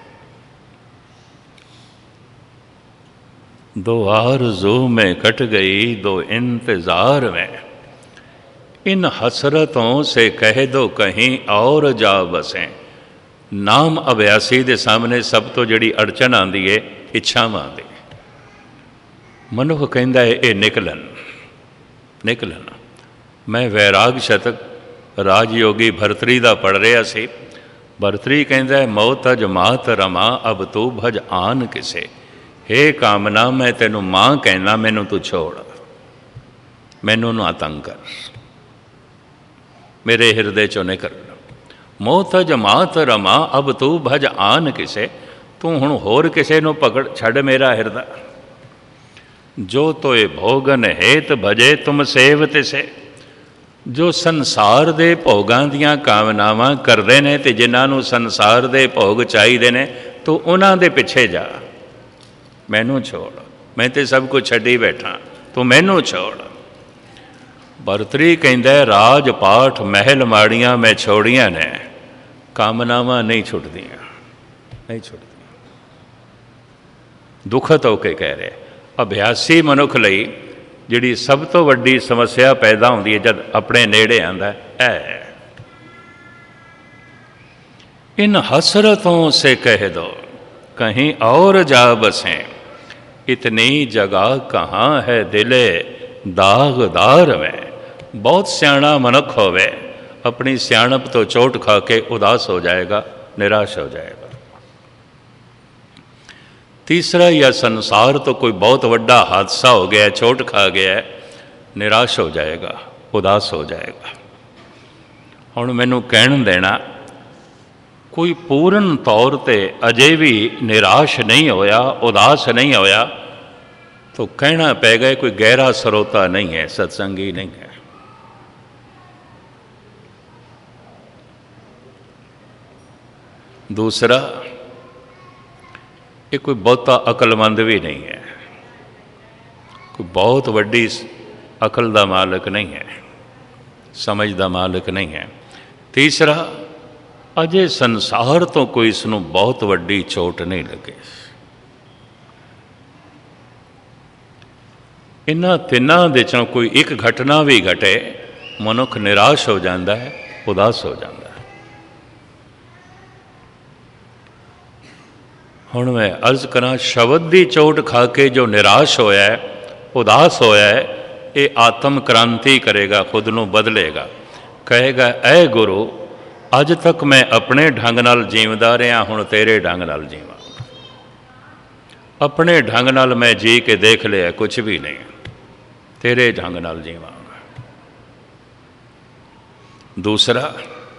दो आरज़ू में कट गई दो इंतज़ार में। इन हसरतों से कह दो कहीं और जा बसें। ਨਾਮ ਅਭਿਆਸੀ ਦੇ ਸਾਹਮਣੇ ਸਭ ਤੋਂ ਜਿਹੜੀ ਅੜਚਨ ਆਉਂਦੀ ਹੈ ਇੱਛਾਵਾਂ ਦੀ। ਮਨੁੱਖ ਕਹਿੰਦਾ ਹੈ ਇਹ ਨਿਕਲਣ ਨਿਕਲਣ। ਮੈਂ ਵੈਰਾਗ ਸ਼ਤਕ ਰਾਜਯੋਗੀ ਭਰਤਰੀ ਦਾ ਪੜ੍ਹ ਰਿਹਾ ਸੀ। ਭਰਤਰੀ ਕਹਿੰਦਾ ਮੌਤ ਅਜ ਮਾਤ ਰਮਾ ਅਬ ਤੂੰ ਭਜ ਆਨ ਕਿਸੇ। ਹੇ ਕਾਮਨਾ, ਮੈਂ ਤੈਨੂੰ ਮਾਂ ਕਹਿਣਾ, ਮੈਨੂੰ ਤੂੰ ਛੋੜ, ਮੈਨੂੰ ਨਾ ਤੰਗ ਕਰ, ਮੇਰੇ ਹਿਰਦੇ ਚੋਂ ਨਿਕਲ। ਮੌਤ ਅਜ ਮਾਤ ਰਮਾ ਅਬ ਤੂੰ ਭਜ ਆਨ ਕਿਸੇ। ਤੂੰ ਹੁਣ ਹੋਰ ਕਿਸੇ ਨੂੰ ਪਕੜ ਛੱਡ ਮੇਰਾ ਹਿਰਦਾ। ਜੋ ਤੋਏ ਭੋਗਨ ਹੇਤ ਭਜੇ ਤੁਮ ਸੇਵ ਤਿਸੇ। ਜੋ ਸੰਸਾਰ ਦੇ ਭੋਗਾਂ ਦੀਆਂ ਕਾਮਨਾਵਾਂ ਕਰਦੇ ਨੇ ਅਤੇ ਜਿਨ੍ਹਾਂ ਨੂੰ ਸੰਸਾਰ ਦੇ ਭੋਗ ਚਾਹੀਦੇ ਨੇ, ਤੂੰ ਉਹਨਾਂ ਦੇ ਪਿੱਛੇ ਜਾ, ਮੈਨੂੰ ਛੋੜ, ਮੈਂ ਤੇ ਸਭ ਕੁਝ ਛੱਡੀ ਬੈਠਾ, ਤੂੰ ਮੈਨੂੰ ਛੋੜ। ਭਰਤਰੀ ਕਹਿੰਦਾ ਰਾਜ ਪਾਠ ਮਹਿਲ ਮਾੜੀਆਂ ਮੈਂ ਛੋੜੀਆਂ ਨੇ, ਕਾਮਨਾਵਾਂ ਨਹੀਂ ਛੁੱਟਦੀਆਂ, ਨਹੀਂ ਛੁੱਟਦੀਆਂ। ਦੁਖਤ ਹੋ ਕੇ ਕਹਿ ਰਿਹਾ। ਅਭਿਆਸੀ ਮਨੁੱਖ ਲਈ ਜਿਹੜੀ ਸਭ ਤੋਂ ਵੱਡੀ ਸਮੱਸਿਆ ਪੈਦਾ ਹੁੰਦੀ ਹੈ ਜਦ ਆਪਣੇ ਨੇੜੇ ਆਉਂਦਾ ਹੈ, ਇਨ ਹਸਰਤੋਂ ਸੇ ਕਹਿ ਦੋ ਕਹੀਂ ਔਰ ਜਾ ਬਸੇ। ਇਤਨੀ ਜਗ੍ਹਾ ਕਹਾਂ ਹੈ ਦਿਲੇ ਦਾਗਦਾਰ ਮੈਂ। ਬਹੁਤ ਸਿਆਣਾ ਮਨੁੱਖ ਹੋਵੇ, ਆਪਣੀ ਸਿਆਣਪ ਤੋਂ ਚੋਟ ਖਾ ਕੇ ਉਦਾਸ ਹੋ ਜਾਏਗਾ, ਨਿਰਾਸ਼ ਹੋ ਜਾਏਗਾ। ਤੀਸਰਾ, ਜਾਂ ਸੰਸਾਰ ਤੋਂ ਕੋਈ ਬਹੁਤ ਵੱਡਾ ਹਾਦਸਾ ਹੋ ਗਿਆ, ਚੋਟ ਖਾ ਗਿਆ, ਨਿਰਾਸ਼ ਹੋ ਜਾਏਗਾ, ਉਦਾਸ ਹੋ ਜਾਏਗਾ। ਹੁਣ ਮੈਨੂੰ ਕਹਿਣ ਦੇਣਾ, ਕੋਈ ਪੂਰਨ ਤੌਰ 'ਤੇ ਅਜੇ ਵੀ ਨਿਰਾਸ਼ ਨਹੀਂ ਹੋਇਆ, ਉਦਾਸ ਨਹੀਂ ਹੋਇਆ, ਤਾਂ ਕਹਿਣਾ ਪਏਗਾ ਕੋਈ ਗਹਿਰਾ ਸਰੋਤਾ ਨਹੀਂ ਹੈ, ਸਤਸੰਗੀ ਨਹੀਂ ਹੈ। ਦੂਸਰਾ, ਇਹ ਕੋਈ ਬਹੁਤਾ ਅਕਲਮੰਦ ਵੀ ਨਹੀਂ ਹੈ, ਕੋਈ ਬਹੁਤ ਵੱਡੀ ਅਕਲ ਦਾ ਮਾਲਕ ਨਹੀਂ ਹੈ, ਸਮਝ ਦਾ ਮਾਲਕ ਨਹੀਂ ਹੈ। ਤੀਸਰਾ, ਅਜੇ ਸੰਸਾਰ ਤੋਂ ਕੋਈ ਇਸ ਨੂੰ ਬਹੁਤ ਵੱਡੀ ਚੋਟ ਨਹੀਂ ਲੱਗੀ। ਇਹਨਾਂ ਤਿੰਨਾਂ ਦੇ ਚੋਂ ਕੋਈ ਇੱਕ ਘਟਨਾ ਵੀ ਘਟੇ, ਮਨੁੱਖ ਨਿਰਾਸ਼ ਹੋ ਜਾਂਦਾ ਹੈ, ਉਦਾਸ ਹੋ ਜਾਂਦਾ ਹੈ। ਹੁਣ ਮੈਂ ਅਰਜ਼ ਕਰਾਂ, ਸ਼ਬਦ ਦੀ ਚੋਟ ਖਾ ਕੇ ਜੋ ਨਿਰਾਸ਼ ਹੋਇਆ ਹੈ, ਉਦਾਸ ਹੋਇਆ ਹੈ, ਇਹ ਆਤਮ ਕ੍ਰਾਂਤੀ ਕਰੇਗਾ, ਖੁਦ ਨੂੰ ਬਦਲੇਗਾ। ਕਹੇਗਾ ਐ ਗੁਰੂ, ਅੱਜ ਤੱਕ ਮੈਂ ਆਪਣੇ ਢੰਗ ਨਾਲ ਜੀਵਦਾ ਰਿਹਾ, ਹੁਣ ਤੇਰੇ ਢੰਗ ਨਾਲ ਜੀਵਾਂ। ਆਪਣੇ ਢੰਗ ਨਾਲ ਮੈਂ ਜੀ ਕੇ ਦੇਖ ਲਿਆ, ਕੁਛ ਵੀ ਨਹੀਂ, ਤੇਰੇ ਢੰਗ ਨਾਲ ਜੀਵਾਂਗਾ। ਦੂਸਰਾ,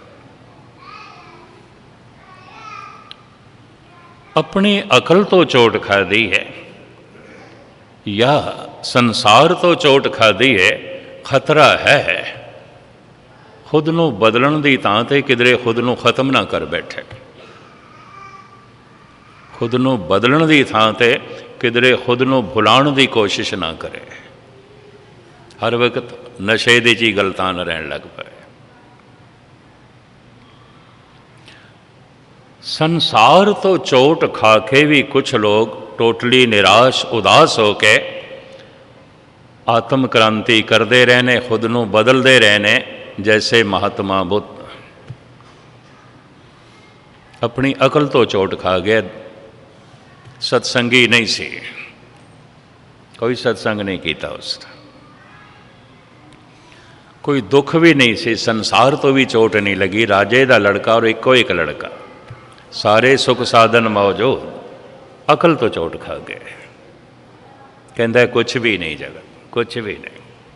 ਆਪਣੀ ਅਕਲ ਤੋਂ ਚੋਟ ਖਾਦੀ ਹੈ ਜਾਂ ਸੰਸਾਰ ਤੋਂ ਚੋਟ ਖਾਦੀ ਹੈ, ਖਤਰਾ ਹੈ ਖੁਦ ਨੂੰ ਬਦਲਣ ਦੀ ਥਾਂ 'ਤੇ ਕਿਧਰੇ ਖੁਦ ਨੂੰ ਖਤਮ ਨਾ ਕਰ ਬੈਠੇ। ਖੁਦ ਨੂੰ ਬਦਲਣ ਦੀ ਥਾਂ 'ਤੇ ਕਿਧਰੇ ਖੁਦ ਨੂੰ ਭੁਲਾਉਣ ਦੀ ਕੋਸ਼ਿਸ਼ ਨਾ ਕਰੇ, ਹਰ ਵਕਤ ਨਸ਼ੇ ਦੀ ਜੀ ਗਲਤਾਨ ਰਹਿਣ ਲੱਗ ਪਏ। ਸੰਸਾਰ ਤੋਂ ਚੋਟ ਖਾ ਕੇ ਵੀ ਕੁਛ ਲੋਕ ਟੋਟਲੀ ਨਿਰਾਸ਼ ਉਦਾਸ ਹੋ ਕੇ ਆਤਮ ਕ੍ਰਾਂਤੀ ਕਰਦੇ ਰਹੇ ਨੇ, ਖੁਦ ਨੂੰ ਬਦਲਦੇ ਰਹੇ ਨੇ। ਜੈਸੇ ਮਹਾਤਮਾ ਬੁੱਧ ਆਪਣੀ ਅਕਲ ਤੋਂ ਚੋਟ ਖਾ ਗਿਆ, ਸਤਸੰਗੀ ਨਹੀਂ ਸੀ, ਕੋਈ ਸਤਸੰਗ ਨਹੀਂ ਕੀਤਾ ਉਸਨੇ, ਕੋਈ ਦੁੱਖ ਵੀ ਨਹੀਂ ਸੀ, ਸੰਸਾਰ ਤੋਂ ਵੀ ਚੋਟ ਨਹੀਂ ਲੱਗੀ। ਰਾਜੇ ਦਾ ਲੜਕਾ ਔਰ ਇੱਕੋ ਇੱਕ ਲੜਕਾ, ਸਾਰੇ ਸੁਖ ਸਾਧਨ ਮੌਜੂਦ, ਅਕਲ ਤੋਂ ਚੋਟ ਖਾ ਗਏ। ਕਹਿੰਦਾ ਕੁਛ ਵੀ ਨਹੀਂ ਜਗਤ, ਕੁਛ ਵੀ ਨਹੀਂ।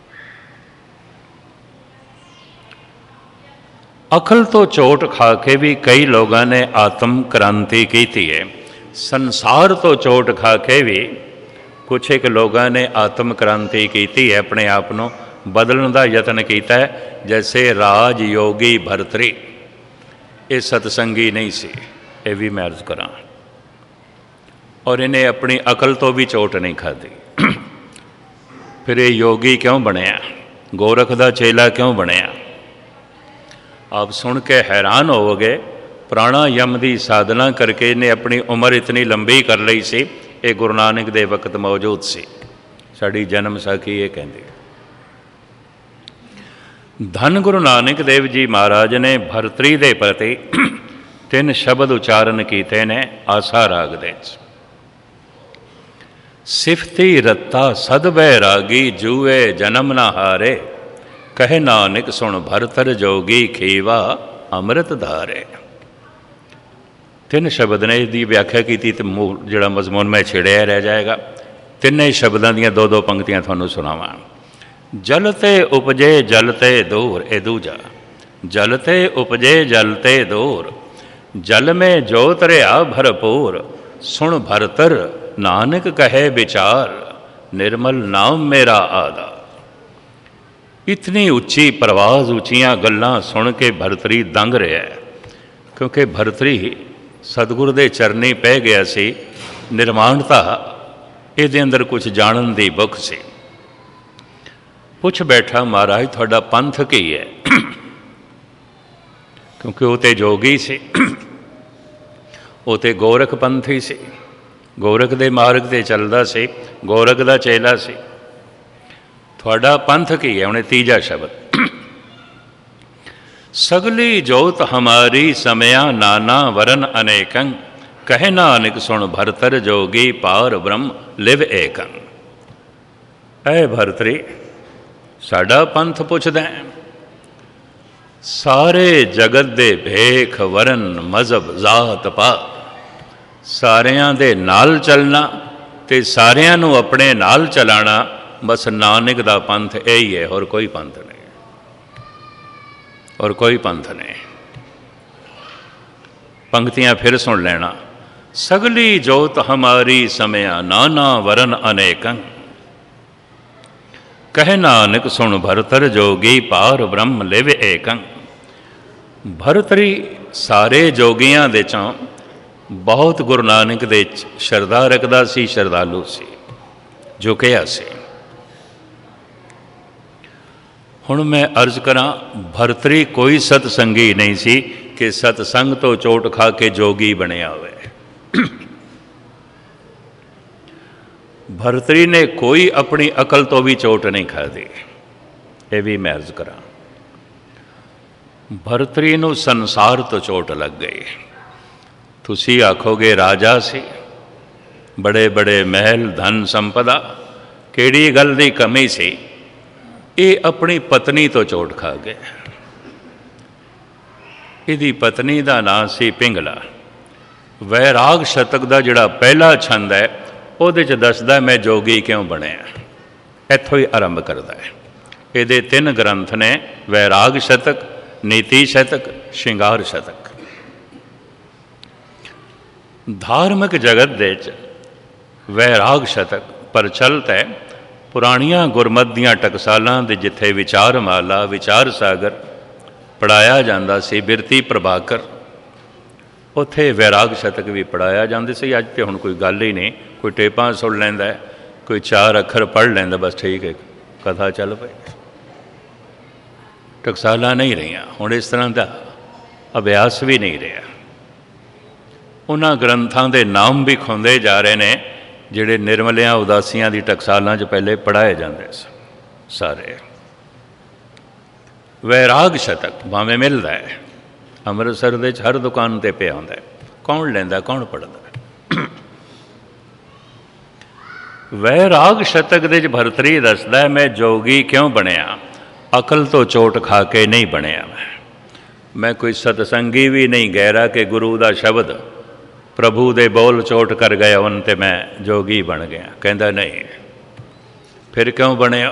ਅਕਲ ਤੋਂ ਚੋਟ ਖਾ ਕੇ ਵੀ ਕਈ ਲੋਕਾਂ ਨੇ ਆਤਮ ਕ੍ਰਾਂਤੀ ਕੀਤੀ ਹੈ। ਸੰਸਾਰ ਤੋਂ ਚੋਟ ਖਾ ਕੇ ਵੀ ਕੁਛ ਇੱਕ ਲੋਕਾਂ ਨੇ ਆਤਮ ਕ੍ਰਾਂਤੀ ਕੀਤੀ ਹੈ, ਆਪਣੇ ਆਪ ਨੂੰ ਬਦਲਣ ਦਾ ਯਤਨ ਕੀਤਾ ਹੈ। ਜੈਸੇ ਰਾਜ ਯੋਗੀ ਭਰਤਰੀ, ਇਹ ਸਤਸੰਗੀ ਨਹੀਂ ਸੀ, ਇਹ ਵੀ ਮੈਂ ਅਰਜ਼ ਕਰਾਂ, ਔਰ ਇਹਨੇ ਆਪਣੀ ਅਕਲ ਤੋਂ ਵੀ ਚੋਟ ਨਹੀਂ ਖਾਧੀ। ਫਿਰ ਇਹ ਯੋਗੀ ਕਿਉਂ ਬਣਿਆ, ਗੋਰਖ ਦਾ ਚੇਲਾ ਕਿਉਂ ਬਣਿਆ? ਆਪ ਸੁਣ ਕੇ ਹੈਰਾਨ ਹੋਵੋਗੇ। ਪ੍ਰਾਣਾਯਮ ਦੀ ਸਾਧਨਾ ਕਰਕੇ ਇਹਨੇ ਆਪਣੀ ਉਮਰ ਇਤਨੀ ਲੰਬੀ ਕਰ ਲਈ ਸੀ। ਇਹ ਗੁਰੂ ਨਾਨਕ ਦੇ ਵਕਤ ਮੌਜੂਦ ਸੀ। ਸਾਡੀ ਜਨਮ ਸਾਖੀ ਇਹ ਕਹਿੰਦੀ। ਧੰਨ ਗੁਰੂ ਨਾਨਕ ਦੇਵ ਜੀ ਮਹਾਰਾਜ ਨੇ ਭਰਤਰੀ ਦੇ ਪ੍ਰਤੀ ਤਿੰਨ ਸ਼ਬਦ ਉਚਾਰਨ ਕੀਤੇ ਨੇ ਆਸਾ ਰਾਗ ਦੇ ਵਿੱਚ। ਸਿਫਤੀ ਰੱਤਾ ਸਦ ਬੈਰਾਗੀ ਜੂਏ ਜਨਮ ਨਾ ਹਾਰੇ, ਕਹੇ ਨਾਨਕ ਸੁਣ ਭਰਤਰ ਜੋਗੀ ਖੀਵਾ ਅੰਮ੍ਰਿਤ ਧਾਰੇ। ਤਿੰਨ ਸ਼ਬਦ ਨੇ, ਇਹਦੀ ਵਿਆਖਿਆ ਕੀਤੀ ਤੇ ਮੂਲ ਜਿਹੜਾ ਮਜ਼ਮੂਨ ਮੈਂ ਛੇੜਿਆ ਰਹਿ ਜਾਏਗਾ। ਤਿੰਨੇ ਸ਼ਬਦਾਂ ਦੀਆਂ ਦੋ ਦੋ ਪੰਕਤੀਆਂ ਤੁਹਾਨੂੰ ਸੁਣਾਵਾਂ। ਜਲ ਤੇ ਉਪਜੇ ਜਲ ਤੇ ਦੂਰ, ਇਹ ਦੂਜਾ। ਜਲ ਤੇ ਉਪਜੇ ਜਲ ਤੇ ਦੂਰ, ਜਲ ਮੇ ਜੋਤ ਰਿਆ ਭਰਪੂਰ, ਸੁਣ ਭਰਤਰ ਨਾਨਕ ਕਹੇ ਵਿਚਾਰ, ਨਿਰਮਲ ਨਾਮ ਮੇਰਾ ਆਧਾਰ। ਇਤਨੀ ਉੱਚੀ ਪ੍ਰਵਾਜ਼, ਉੱਚੀਆਂ ਗੱਲਾਂ ਸੁਣ ਕੇ ਭਰਤਰੀ ਦੰਗ ਰਿਹਾ, ਕਿਉਂਕਿ ਭਰਤਰੀ ਸਤਿਗੁਰ ਦੇ ਚਰਨੀ ਪੈ ਗਿਆ ਸੀ। ਨਿਰਮਾਣਤਾ ਇਹਦੇ ਅੰਦਰ ਕੁਝ ਜਾਣਨ ਦੀ ਭੁੱਖ ਸੀ। ਪੁੱਛ ਬੈਠਾ, ਮਹਾਰਾਜ ਤੁਹਾਡਾ ਪੰਥ ਕੀ ਹੈ? ਕਿਉਂਕਿ ਉਹ ਤੇ ਜੋਗੀ ਸੀ, ਉਹ ਤੇ ਗੋਰਖ ਪੰਥੀ ਸੀ, ਗੋਰਖ ਦੇ ਮਾਰਗ 'ਤੇ ਚੱਲਦਾ ਸੀ, ਗੋਰਖ ਦਾ ਚੇਲਾ ਸੀ। ਤੁਹਾਡਾ ਪੰਥ ਕੀ ਹੈ? ਉਹਨੇ ਤੀਜਾ ਸ਼ਬਦ, ਸਗਲੀ ਜੋਤ ਹਮਾਰੀ ਸਮਿਆ ਨਾਨਾ ਵਰਨ ਅਨੇਕੰ, ਕਹੇ ਨਾਨਕ ਸੁਣ ਭਰਤਰ ਜੋਗੀ ਪਾਰ ਬ੍ਰਹਮ ਲਿਵ ਏਕੰ। ਐ ਭਰਤਰੀ, ਸਾਡਾ ਪੰਥ ਪੁੱਛਦਾ, ਸਾਰੇ ਜਗਤ ਦੇ ਭੇਖ ਵਰਨ ਮਜ਼ਹਬ ਜ਼ਾਤ ਪਾਤ, ਸਾਰਿਆਂ ਦੇ ਨਾਲ ਚੱਲਣਾ ਤੇ ਸਾਰਿਆਂ ਨੂੰ ਆਪਣੇ ਨਾਲ ਚਲਾਣਾ, ਬਸ ਨਾਨਕ ਦਾ ਪੰਥ ਇਹੀ ਹੈ, ਹੋਰ ਕੋਈ ਪੰਥ ਨਹੀਂ, ਔਰ ਕੋਈ ਪੰਥ ਨਹੀਂ। ਪੰਕਤੀਆਂ ਫਿਰ ਸੁਣ ਲੈਣਾ। ਸਗਲੀ ਜੋਤ ਹਮਾਰੀ ਸਮਿਆ ਨਾਨਾ ਵਰਨ ਅਨੇਕੰ, ਕਹੇ ਨਾਨਕ ਸੁਣ ਭਰਤਰ ਜੋਗੀ ਪਾਰ ਬ੍ਰਹਮ ਲਿਵ ਏਕੰ। ਭਰਤਰੀ ਸਾਰੇ ਜੋਗੀਆਂ ਦੇ ਚੋਂ ਬਹੁਤ ਗੁਰੂ ਨਾਨਕ ਦੇ ਸ਼ਰਧਾ ਰੱਖਦਾ ਸੀ, ਸ਼ਰਧਾਲੂ ਸੀ, ਝੁਕਿਆ ਸੀ। ਹੁਣ ਮੈਂ ਅਰਜ਼ ਕਰਾਂ, ਭਰਤਰੀ ਕੋਈ ਸਤਸੰਗੀ ਨਹੀਂ ਸੀ ਕਿ ਸਤਸੰਗ ਤੋਂ ਚੋਟ ਖਾ ਕੇ ਜੋਗੀ ਬਣਿਆ ਹੋਵੇ। ਭਰਤਰੀ ਨੇ ਕੋਈ ਆਪਣੀ ਅਕਲ ਤੋਂ ਵੀ ਚੋਟ ਨਹੀਂ ਖਾਧੀ, ਇਹ ਵੀ ਮੈਂ ਅਰਜ਼ ਕਰਾਂ। ਭਰਤਰੀ ਨੂੰ ਸੰਸਾਰ ਤੋਂ ਚੋਟ ਲੱਗ ਗਈ। ਤੁਸੀਂ ਆਖੋਗੇ ਰਾਜਾ ਸੀ, ਬੜੇ ਬੜੇ ਮਹਿਲ, ਧਨ ਸੰਪਦਾ, ਕਿਹੜੀ ਗੱਲ ਦੀ ਕਮੀ ਸੀ? ਇਹ ਆਪਣੀ ਪਤਨੀ ਤੋਂ ਚੋਟ ਖਾ ਗਏ। ਇਹਦੀ ਪਤਨੀ ਦਾ ਨਾਂ ਸੀ ਪਿੰਗਲਾ। ਵੈਰਾਗ ਸ਼ਤਕ ਦਾ ਜਿਹੜਾ ਪਹਿਲਾ ਛੰਦ ਹੈ, ਉਹਦੇ 'ਚ ਦੱਸਦਾ ਮੈਂ ਜੋਗੀ ਕਿਉਂ ਬਣਿਆ। ਇੱਥੋਂ ਹੀ ਆਰੰਭ ਕਰਦਾ ਹੈ। ਇਹਦੇ ਤਿੰਨ ਗ੍ਰੰਥ ਨੇ, ਵੈਰਾਗ ਸ਼ਤਕ, ਨੀਤੀ ਸ਼ਤਕ, ਸ਼ਿੰਗਾਰ ਸ਼ਤਕ। ਧਾਰਮਿਕ ਜਗਤ ਦੇ 'ਚ ਵੈਰਾਗ ਸ਼ਤਕ ਪ੍ਰਚਲਿਤ ਹੈ। ਪੁਰਾਣੀਆਂ ਗੁਰਮਤਿ ਦੀਆਂ ਟਕਸਾਲਾਂ ਦੇ ਜਿੱਥੇ ਵਿਚਾਰ ਮਾਲਾ, ਵਿਚਾਰ ਸਾਗਰ ਪੜ੍ਹਾਇਆ ਜਾਂਦਾ ਸੀ, ਬਿਰਤੀ ਪ੍ਰਭਾਕਰ, ਉੱਥੇ ਵੈਰਾਗ ਸ਼ਤਕ ਵੀ ਪੜ੍ਹਾਇਆ ਜਾਂਦੇ ਸੀ। ਅੱਜ ਤਾਂ ਹੁਣ ਕੋਈ ਗੱਲ ਹੀ ਨਹੀਂ, ਕੋਈ ਟੇਪਾਂ ਸੁਣ ਲੈਂਦਾ, ਕੋਈ ਚਾਰ ਅੱਖਰ ਪੜ੍ਹ ਲੈਂਦਾ, ਬਸ ਠੀਕ ਹੈ, ਕਥਾ ਚੱਲ ਪਈ। ਟਕਸਾਲਾਂ ਨਹੀਂ ਰਹੀਆਂ, ਹੁਣ ਇਸ ਤਰ੍ਹਾਂ ਦਾ ਅਭਿਆਸ ਵੀ ਨਹੀਂ ਰਿਹਾ। ਉਹਨਾਂ ਗ੍ਰੰਥਾਂ ਦੇ ਨਾਮ ਵੀ ਖੁੰਦੇ ਜਾ ਰਹੇ ਨੇ ਜਿਹੜੇ ਨਿਰਮਲਿਆਂ ਉਦਾਸੀਆਂ ਦੀ ਟਕਸਾਲਾਂ 'ਚ ਪਹਿਲੇ ਪੜ੍ਹਾਏ ਜਾਂਦੇ ਸੀ ਸਾਰੇ। ਵੈਰਾਗ ਸ਼ਤਕ ਭਾਵੇਂ ਮਿਲਦਾ ਹੈ, ਅੰਮ੍ਰਿਤਸਰ ਦੇ 'ਚ ਹਰ ਦੁਕਾਨ 'ਤੇ ਪਿਆ ਹੁੰਦਾ, ਕੌਣ ਲੈਂਦਾ, ਕੌਣ ਪੜ੍ਹਦਾ? ਵੈਰਾਗ ਸ਼ਤਕ ਦੇ 'ਚ ਭਰਤਰੀ ਦੱਸਦਾ, ਮੈਂ ਜੋਗੀ ਕਿਉਂ ਬਣਿਆ? ਅਕਲ ਤੋਂ ਚੋਟ ਖਾ ਕੇ ਨਹੀਂ ਬਣਿਆ। ਮੈਂ ਮੈਂ ਕੋਈ ਸਤਸੰਗੀ ਵੀ ਨਹੀਂ ਗਹਿਰਾ ਕਿ ਗੁਰੂ ਦਾ ਸ਼ਬਦ, ਪ੍ਰਭੂ ਦੇ ਬੋਲ ਚੋਟ ਕਰ ਗਏ ਹਨ ਤੇ ਮੈਂ ਜੋਗੀ ਬਣ ਗਿਆ। ਕਹਿੰਦਾ ਨਹੀਂ, ਫਿਰ ਕਿਉਂ ਬਣਿਆ?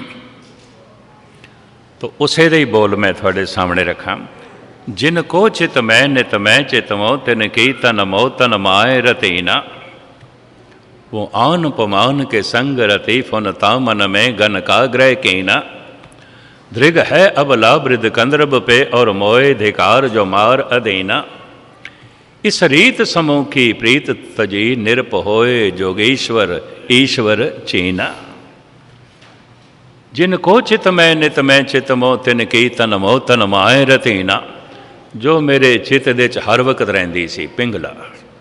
ਤਾਂ ਉਸੇ ਦੇ ਹੀ ਬੋਲ ਮੈਂ ਤੁਹਾਡੇ ਸਾਹਮਣੇ ਰੱਖਾਂ। ਜਿਨ ਕੋ ਚਿਤ ਮੈਂ ਨਿਤ ਮੈਂ ਚਿਤਮੋ, ਤਿਨ ਕੀ ਤਨ ਮੋ ਤਨ ਮਾਏ ਰਤੀਨਾ, वो आन पमान के संग रति फुन तामन में गन का ग्रह कीना, धृग है अबला वृद्ध कंद्रब पे और मोए धिकार जो मार अधीना, इस रीत समूह की प्रीत तजी निरप होए जोगीश्वर ईश्वर चीना, जिन को चित मैं नित मैं चित मो तिन की तन मो तन माए रतीना, जो मेरे चित दे च हर वक्त रहिंदी सी पिंगला,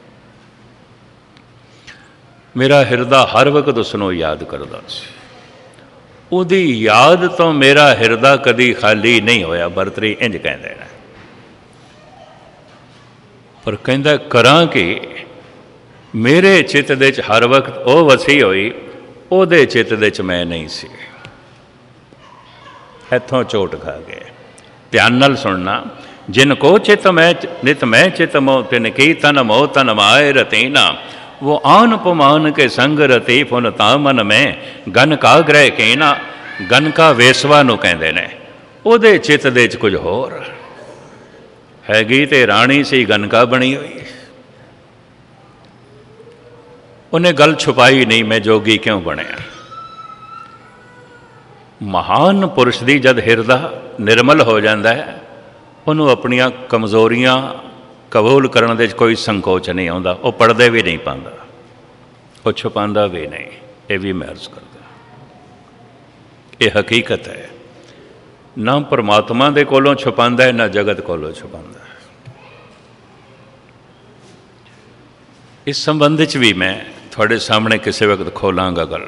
मेरा हिरदा हर वक्त उसनों याद करदा सी, उहदी याद तो मेरा हिरदा कदी खाली नहीं होया। भरतरी इंज कहंदे ने। पर कहता करां कि मेरे चित्त दे च हर वक्त वो वसी हुई, ਉਹਦੇ चित्त दे च मैं नहीं सी। इत्थों चोट खा गए। ध्यान नाल सुनना। जिन को चित मैं नित मैं चित मोह तिन की तन मोह तन माए रतीना, वो आन पुमान के संग रती फुन ता मन में गन का ग्रह कहना। गन का वेसवा नूं कहंदे ने, ਉਹਦੇ चित दे च कुछ होर हैगी ते राणी सी गनका बनी हुई। उन्हें गल छुपाई नहीं, मैं जोगी क्यों बनया। महान पुरुष दी जद हिरदा निर्मल हो जाता है, उन्होंने अपनियां कमजोरियां कबूल करने दे कोई संकोच नहीं आता। वो पढ़दे भी नहीं पाता, वो छुपांदा भी नहीं। ये भी मैं अर्ज करदा, ये हकीकत है। ना परमात्मा दे कोलों छुपांदा है, ना जगत कोलों छुपांदा है। इस संबंध च भी मैं थोड़े सामने किसी वक्त खोलांगा गल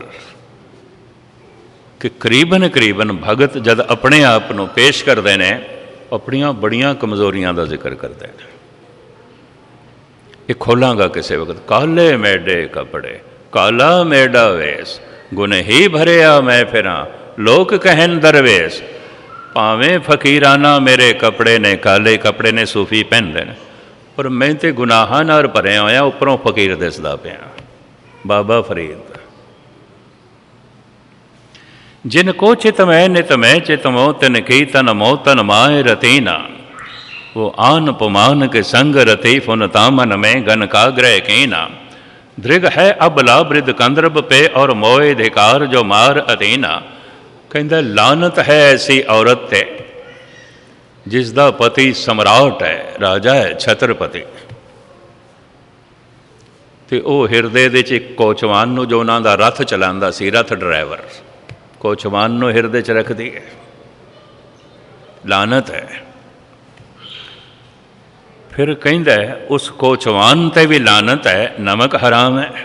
कि करीबन करीबन भगत जद अपने आप को पेश करते हैं, अपनियां बड़ियां कमजोरियां का जिक्र करते हैं। ये खोलांगा किसी वक्त। काले मेडे कपड़े काला मेडा वेस, गुने ही भरिया मैं फिरा लोक कहन दरवेश। भावें फकीराना मेरे कपड़े ने, काले कपड़े ने सूफी पहनते हैं, पर मैं तो गुनाहां नाल भरिया होया, उपरों फकीर दिसदा पिया। बाबा फरीद। जिन को चित मैं नित मैं चित मोह तिन की तन मोह तन माए रतीना, वो आन पुमान के संग रती फुन तामन में गन का ग्रह कीना। दृग है अबला बृद कंद्रब पे और मोए धिकार जो मार अतीना। कहता लानत है ऐसी औरत ते जिसका पति सम्राट है, राजा है, छत्रपति, तो वह हिरदे दे च कोचवान नूं जो उन्हां दा रथ चलांदा सी, रथ ड्राइवर, कोचवान नूं हिरदे च रखदी है। लानत है। फिर कहंदा उस कोचवान ते भी लानत है, नमक हराम है।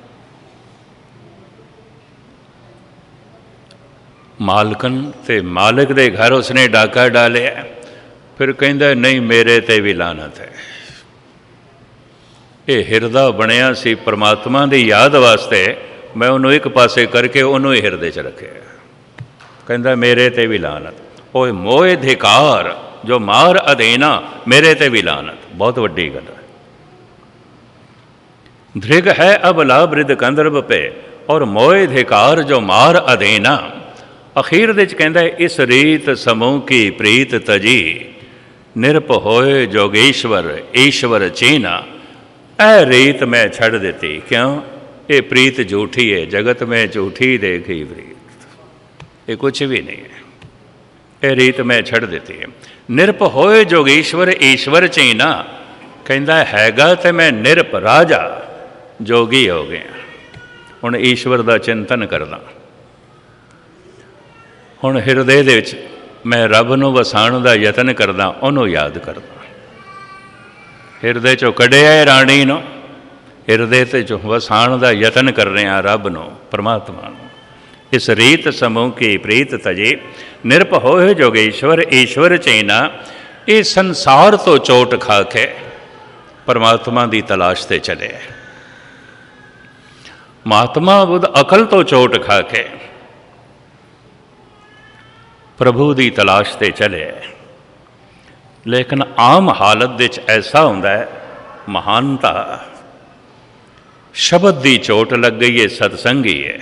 मालकन ते मालिक दे घर उसने डाका डालिया। फिर कहंदा नहीं, मेरे ते भी लानत है। ये हिरदा बनया सी परमात्मा की याद वास्ते, मैं उन्होंने एक पासे करके उन्होंने हिरदे च रखे। कहंदा मेरे ते भी लानत। ओए मोए धिकार जो मार अधीना, मेरे ते भी लानत। बहुत वड्डी गल है। धृग है अबला बृद कंदर्ब पे और मोए धिकार जो मार अधीना। अखीर दे च कहंदा इस रीत समूह की प्रीत तजी, निरप होए जोगेश्वर ईश्वर चीना। ऐ रीत मैं छड़ देती, क्यों? ये प्रीत झूठी है, जगत में झूठी देखी प्रीत, ये कुछ भी नहीं है। ये रीत मैं छड़ देती है। निरप होए जोगेश्वर ईश्वर चीना। कहता हैगा तो मैं निरप राजा जोगी हो गया, हुण ईश्वर का चिंतन करदा। हुण हिरदे दे विच मैं रब नूं वसाण दा यतन करदा, उहनूं याद करदा। हिरदे चों कढ़िया है राणी नूं, हिरदे ते चों वसाण दा यतन कर रहे हैं रब नूं, परमात्मा नूं। इस रीत समूह की प्रीत तजी, निरप होए जोगेश्वर ईश्वर चीना। ये संसार तो चोट खा के परमात्मा की तलाश ते चले। महात्मा बुद्ध अकल तो चोट खा के प्रभु की तलाश ते चले। लेकिन आम हालत विच ऐसा होंदा है, महानता शब्द की चोट लग गई है, सत्संगी है,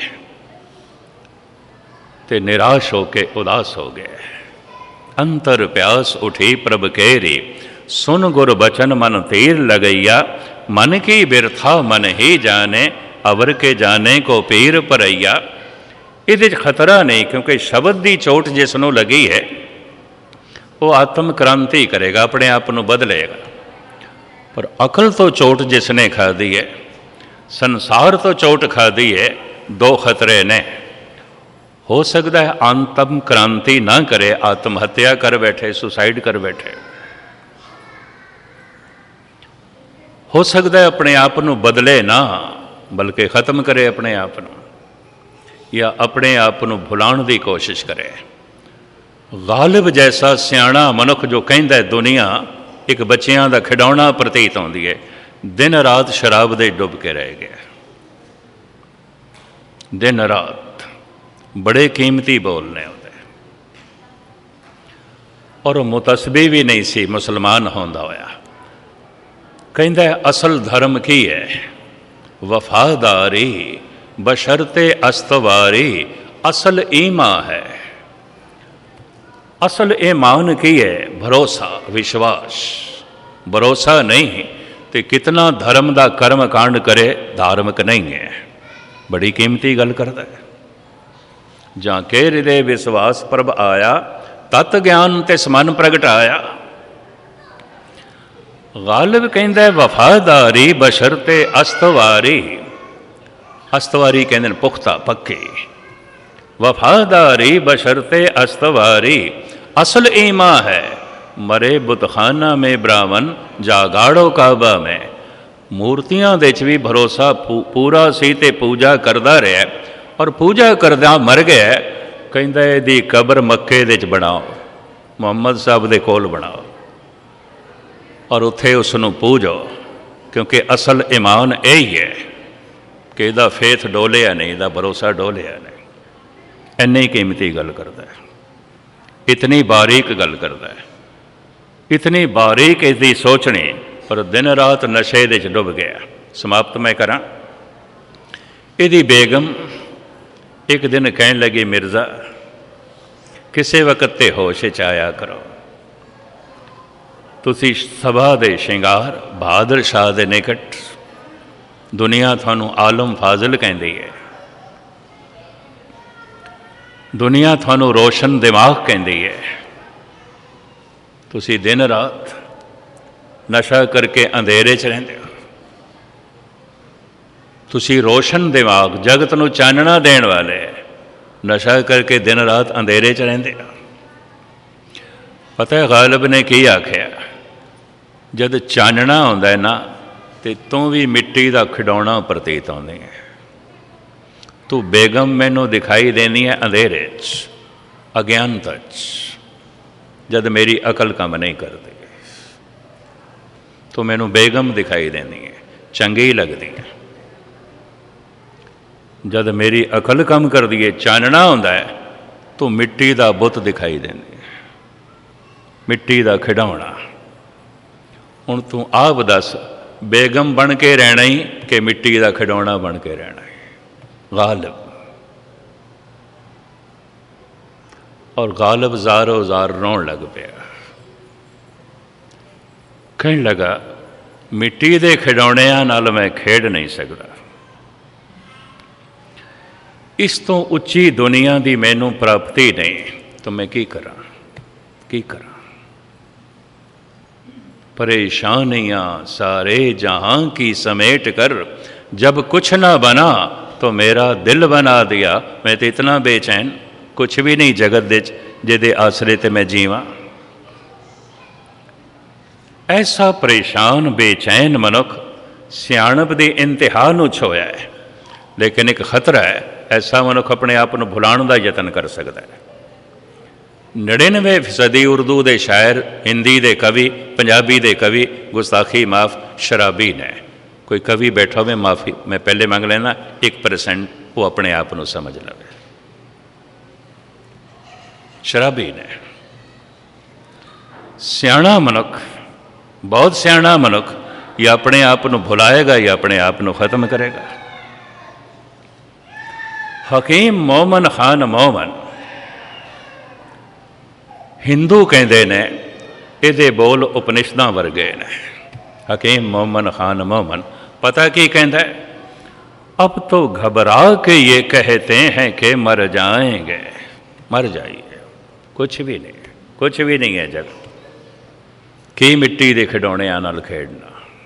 ते निराश होके उदास हो गए। अंतर प्यास उठी प्रभ केरी, सुन गुर बचन मन तीर लगैया। मन की बिरथा मन ही जाने, अवर के जाने को पीर परैया। ये खतरा नहीं, क्योंकि शब्द की चोट जिसनों लगी है वो आत्म क्रांति करेगा, अपने आप को बदलेगा। पर अकल तो चोट जिसने खा दी है, संसार तो चोट खा दी है, दो खतरे ने। हो सकता है आत्म क्रांति ना करे, आत्महत्या कर बैठे, सुसाइड कर बैठे। हो सकता है अपने आप को बदले ना, बल्कि खत्म करे अपने आप को, या अपने आप को भुलाने की कोशिश करे। गालिब जैसा सियाणा मनुख जो कहता है दुनिया एक बच्चों का खिडौना प्रतीत होंदी है। दिन रात शराब दे डुब के रह गया, दिन रात बड़े कीमती बोलने होंदे। और मुतसबी भी नहीं सी मुसलमान होंदा होया। कहंदा असल धर्म की है, वफादारी बशर्ते अस्तवारी असल ईमा है। असल ईमान की है, भरोसा विश्वास। भरोसा नहीं तो कितना धर्म का कर्म कांड करे धार्मिक नहीं है। बड़ी कीमती गल करता है। जाके हृदय विश्वास प्रभ आया, तत् ज्ञान ते समन प्रगटाया। गालिब कहंदा वफादारी बशर्ते अस्तवारी। अस्तवारी कहंदे पुख्ता पक्की। वफादारी बशर्ते अस्तवारी असल ईमा है। मरे बुतखाना में ब्राह्मण जागाड़ो काबा में। मूर्तियां दे च भी भरोसा पूरा सी ते पूजा करदा रहा, और पूजा करदा मर गया। कहंदा इहदी कबर मक्के दे च बनाओ, मुहम्मद साहब दे कोल बनाओ, और उत्थे उसनूं पूजो, क्योंकि असल ईमान यही है कि इहदा फेथ डोलिया नहीं, इहदा भरोसा डोलिया नहीं। इन्नी कीमती गल करदा है, इतनी बारीक गल करदा है, इतनी बारीक इसकी सोचनी। पर दिन रात नशे दे च डुब गया। समाप्त मैं करा। इहदी बेगम एक दिन कहन लगी, मिर्ज़ा किसी वक्त ते होश च आया करो। तुसी सभा दे शिंगार, बहादुर शाह दे निकट, दुनिया थानू आलम फाजिल कहती है, दुनिया थानू रोशन दिमाग कहती है। तुसी दिन रात नशा करके अंधेरे च रहिंदे हो। तुसी रोशन दिमाग, जगत नू चानना देण वाले, नशा करके दिन रात अंधेरे च रहिंदे हो। पता है गालिब ने की आख्या, जद चानना हुंदा है ना ते तू भी मिट्टी का खिडौना प्रतीत होंदी है। तू बेगम मैनू दिखाई देनी है अंधेरे च, अज्ञानता च, जद मेरी अकल काम नहीं करती। तो मैनू बेगम दिखाई देनी है, चंगी लगती है। जद मेरी अकल कम कर दी, चानना होंदा है, तो मिट्टी का बुत दिखाई देनी है, मिट्टी का खिडौना। हुण तू आप दस, बेगम बन के रहना ही कि मिट्टी का खिडौना बन के रहना है? गालिब। और गालिब ज़ारो ज़ार रोन लग पिया। कहने लगा, मिट्टी के खिडौणियां नाल मैं खेड नहीं सकता। इस तो उच्ची दुनिया की मैनू प्राप्ति नहीं, तो मैं की करा की करा। परेशानियां सारे जहां की समेट कर, जब कुछ ना बना तो मेरा दिल बना दिया। मैं तो इतना बेचैन, कुछ भी नहीं जगत दे जिहदे आसरे ते मैं जीवां। ऐसा परेशान बेचैन मनुख सियाणप की इंतहा नूं छोया है। लेकिन एक खतरा है, ऐसा मनुख अपने आप को भुलाने का यतन कर सकता है। नड़िनवे फीसदी उर्दू के शायर, हिंदी के कवि, पंजाबी के कवि गुस्ताखी माफ शराबी ने। कोई कवि बैठा हुए माफ़ी मैं पहले मंग लेना, एक परसेंट वो अपने आप को समझ लवे। शराबी ने। सियाणा मनुख, बहुत सियाणा मनुख, या अपने आप को भुलाएगा या अपने आप को खत्म करेगा। हकीम मोमन खान मोमन हिंदू कहते ने, ये बोल उपनिषदां वर्गे ने। हकीम मोमन खान मोमन पता की कहता है, अब तो घबरा के ये कहते हैं कि मर जाएंगे। मर जाइए, कुछ भी नहीं, कुछ भी नहीं है जगत की मिट्टी के खिडौणियां नाल खेडना।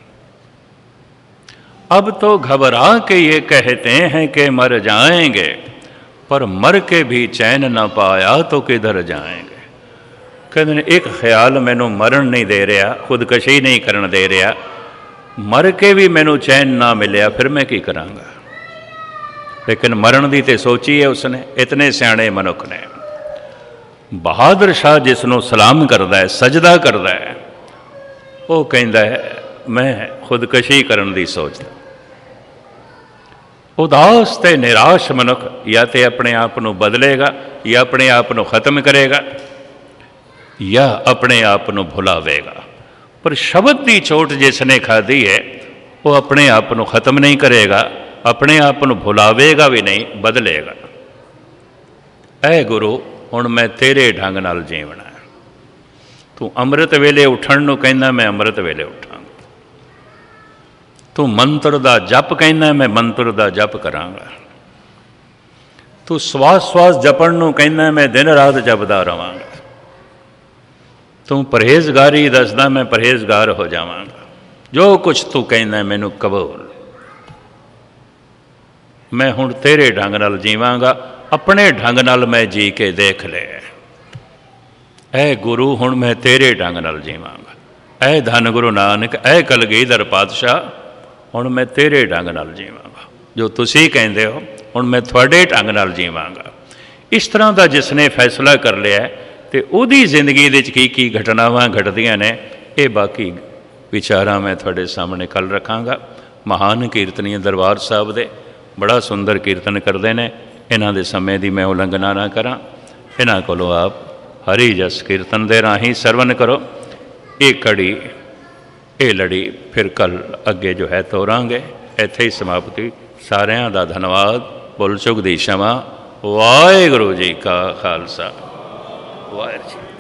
अब तो घबरा के ये कहते हैं कि मर जाएंगे, पर मर के भी चैन ना पाया तो किधर जाएंगे। कहते एक ख्याल मैनू मरण नहीं दे रहा, खुदकशी नहीं करन दे रहा, मर के भी मैनू चैन ना मिलिया, फिर मैं की करांगा। लेकिन मरण की तो सोची है उसने। इतने सियाणे मनुख ने। बहादुर शाह जिसनों सलाम करता है, सजदा करता है, ਉਹ ਕਹਿੰਦਾ ਹੈ ਮੈਂ ਖੁਦਕਸ਼ੀ ਕਰਨ ਦੀ ਸੋਚਦਾ। ਉਦਾਸ ਤੇ ਨਿਰਾਸ਼ ਮਨੁੱਖ ਜਾਂ ਤੇ ਆਪਣੇ ਆਪ ਨੂੰ ਬਦਲੇਗਾ ਜਾਂ ਆਪਣੇ ਆਪ ਨੂੰ ਖਤਮ ਕਰੇਗਾ ਜਾਂ ਆਪਣੇ ਆਪ ਨੂੰ ਭੁਲਾਵੇਗਾ। ਪਰ ਸ਼ਬਦ ਦੀ ਚੋਟ ਜਿਸ ਨੇ ਖਾਧੀ ਹੈ ਉਹ ਆਪਣੇ ਆਪ ਨੂੰ ਖਤਮ ਨਹੀਂ ਕਰੇਗਾ, ਆਪਣੇ ਆਪ ਨੂੰ ਭੁਲਾਵੇਗਾ ਵੀ ਨਹੀਂ, ਬਦਲੇਗਾ। ਐ ਗੁਰੂ ਹੁਣ ਮੈਂ ਤੇਰੇ ਢੰਗ ਨਾਲ ਜੀਵਣਾ। ਤੂੰ ਅੰਮ੍ਰਿਤ ਵੇਲੇ ਉੱਠਣ ਨੂੰ ਕਹਿੰਦਾ, ਮੈਂ ਅੰਮ੍ਰਿਤ ਵੇਲੇ ਉੱਠਾਂਗਾ। ਤੂੰ ਮੰਤਰ ਦਾ ਜਪ ਕਹਿੰਦਾ, ਮੈਂ ਮੰਤਰ ਦਾ ਜਪ ਕਰਾਂਗਾ। ਤੂੰ ਸਵਾਸ ਸਵਾਸ ਜਪਣ ਨੂੰ ਕਹਿੰਦਾ, ਮੈਂ ਦਿਨ ਰਾਤ ਜਪਦਾ ਰਹਾਂਗਾ। ਤੂੰ ਪਰਹੇਜ਼ਗਾਰੀ ਦੱਸਦਾ, ਮੈਂ ਪਰਹੇਜ਼ਗਾਰ ਹੋ ਜਾਵਾਂਗਾ। ਜੋ ਕੁਛ ਤੂੰ ਕਹਿੰਦਾ ਮੈਨੂੰ ਕਬੂਲ। ਮੈਂ ਹੁਣ ਤੇਰੇ ਢੰਗ ਨਾਲ ਜੀਵਾਂਗਾ, ਆਪਣੇ ਢੰਗ ਨਾਲ ਮੈਂ ਜੀ ਕੇ ਦੇਖ ਲਿਆ। ਐ ਗੁਰੂ ਹੁਣ ਮੈਂ ਤੇਰੇ ਢੰਗ ਨਾਲ ਜੀਵਾਂਗਾ। ਐ ਧੰਨ ਗੁਰੂ ਨਾਨਕ, ਐ ਕਲਗੀਧਰ ਪਾਤਸ਼ਾਹ, ਹੁਣ ਮੈਂ ਤੇਰੇ ਢੰਗ ਨਾਲ ਜੀਵਾਂਗਾ। ਜੋ ਤੁਸੀਂ ਕਹਿੰਦੇ ਹੋ ਹੁਣ ਮੈਂ ਤੁਹਾਡੇ ਢੰਗ ਨਾਲ ਜੀਵਾਂਗਾ। ਇਸ ਤਰ੍ਹਾਂ ਦਾ ਜਿਸ ਨੇ ਫੈਸਲਾ ਕਰ ਲਿਆ ਅਤੇ ਉਹਦੀ ਜ਼ਿੰਦਗੀ ਦੇ ਵਿੱਚ ਕੀ ਕੀ ਘਟਨਾਵਾਂ ਘਟਦੀਆਂ ਨੇ, ਇਹ ਬਾਕੀ ਵਿਚਾਰਾਂ ਮੈਂ ਤੁਹਾਡੇ ਸਾਹਮਣੇ ਕੱਲ੍ਹ ਰੱਖਾਂਗਾ। ਮਹਾਨ ਕੀਰਤਨੀਏ ਦਰਬਾਰ ਸਾਹਿਬ ਦੇ ਬੜਾ ਸੁੰਦਰ ਕੀਰਤਨ ਕਰਦੇ ਨੇ। ਇਹਨਾਂ ਦੇ ਸਮੇਂ ਦੀ ਮੈਂ ਉਲੰਘਣਾ ਨਾ ਕਰਾਂ। ਇਹਨਾਂ ਕੋਲੋਂ ਆਪ ਹਰੀ ਜਸ ਕੀਰਤਨ ਦੇ ਰਾਹੀਂ ਸਰਵਨ ਕਰੋ। ਇਹ ਕੜੀ ਇਹ ਲੜੀ ਫਿਰ ਕੱਲ੍ਹ ਅੱਗੇ ਜੋ ਹੈ ਤੋਰਾਂਗੇ। ਇੱਥੇ ਹੀ ਸਮਾਪਤੀ। ਸਾਰਿਆਂ ਦਾ ਧੰਨਵਾਦ। ਭੁੱਲ ਚੁੱਕ ਦੀ क्षमा। ਵਾਹਿਗੁਰੂ ਜੀ ਕਾ ਖਾਲਸਾ, ਵਾਹਿਗੁਰੂ ਜੀ।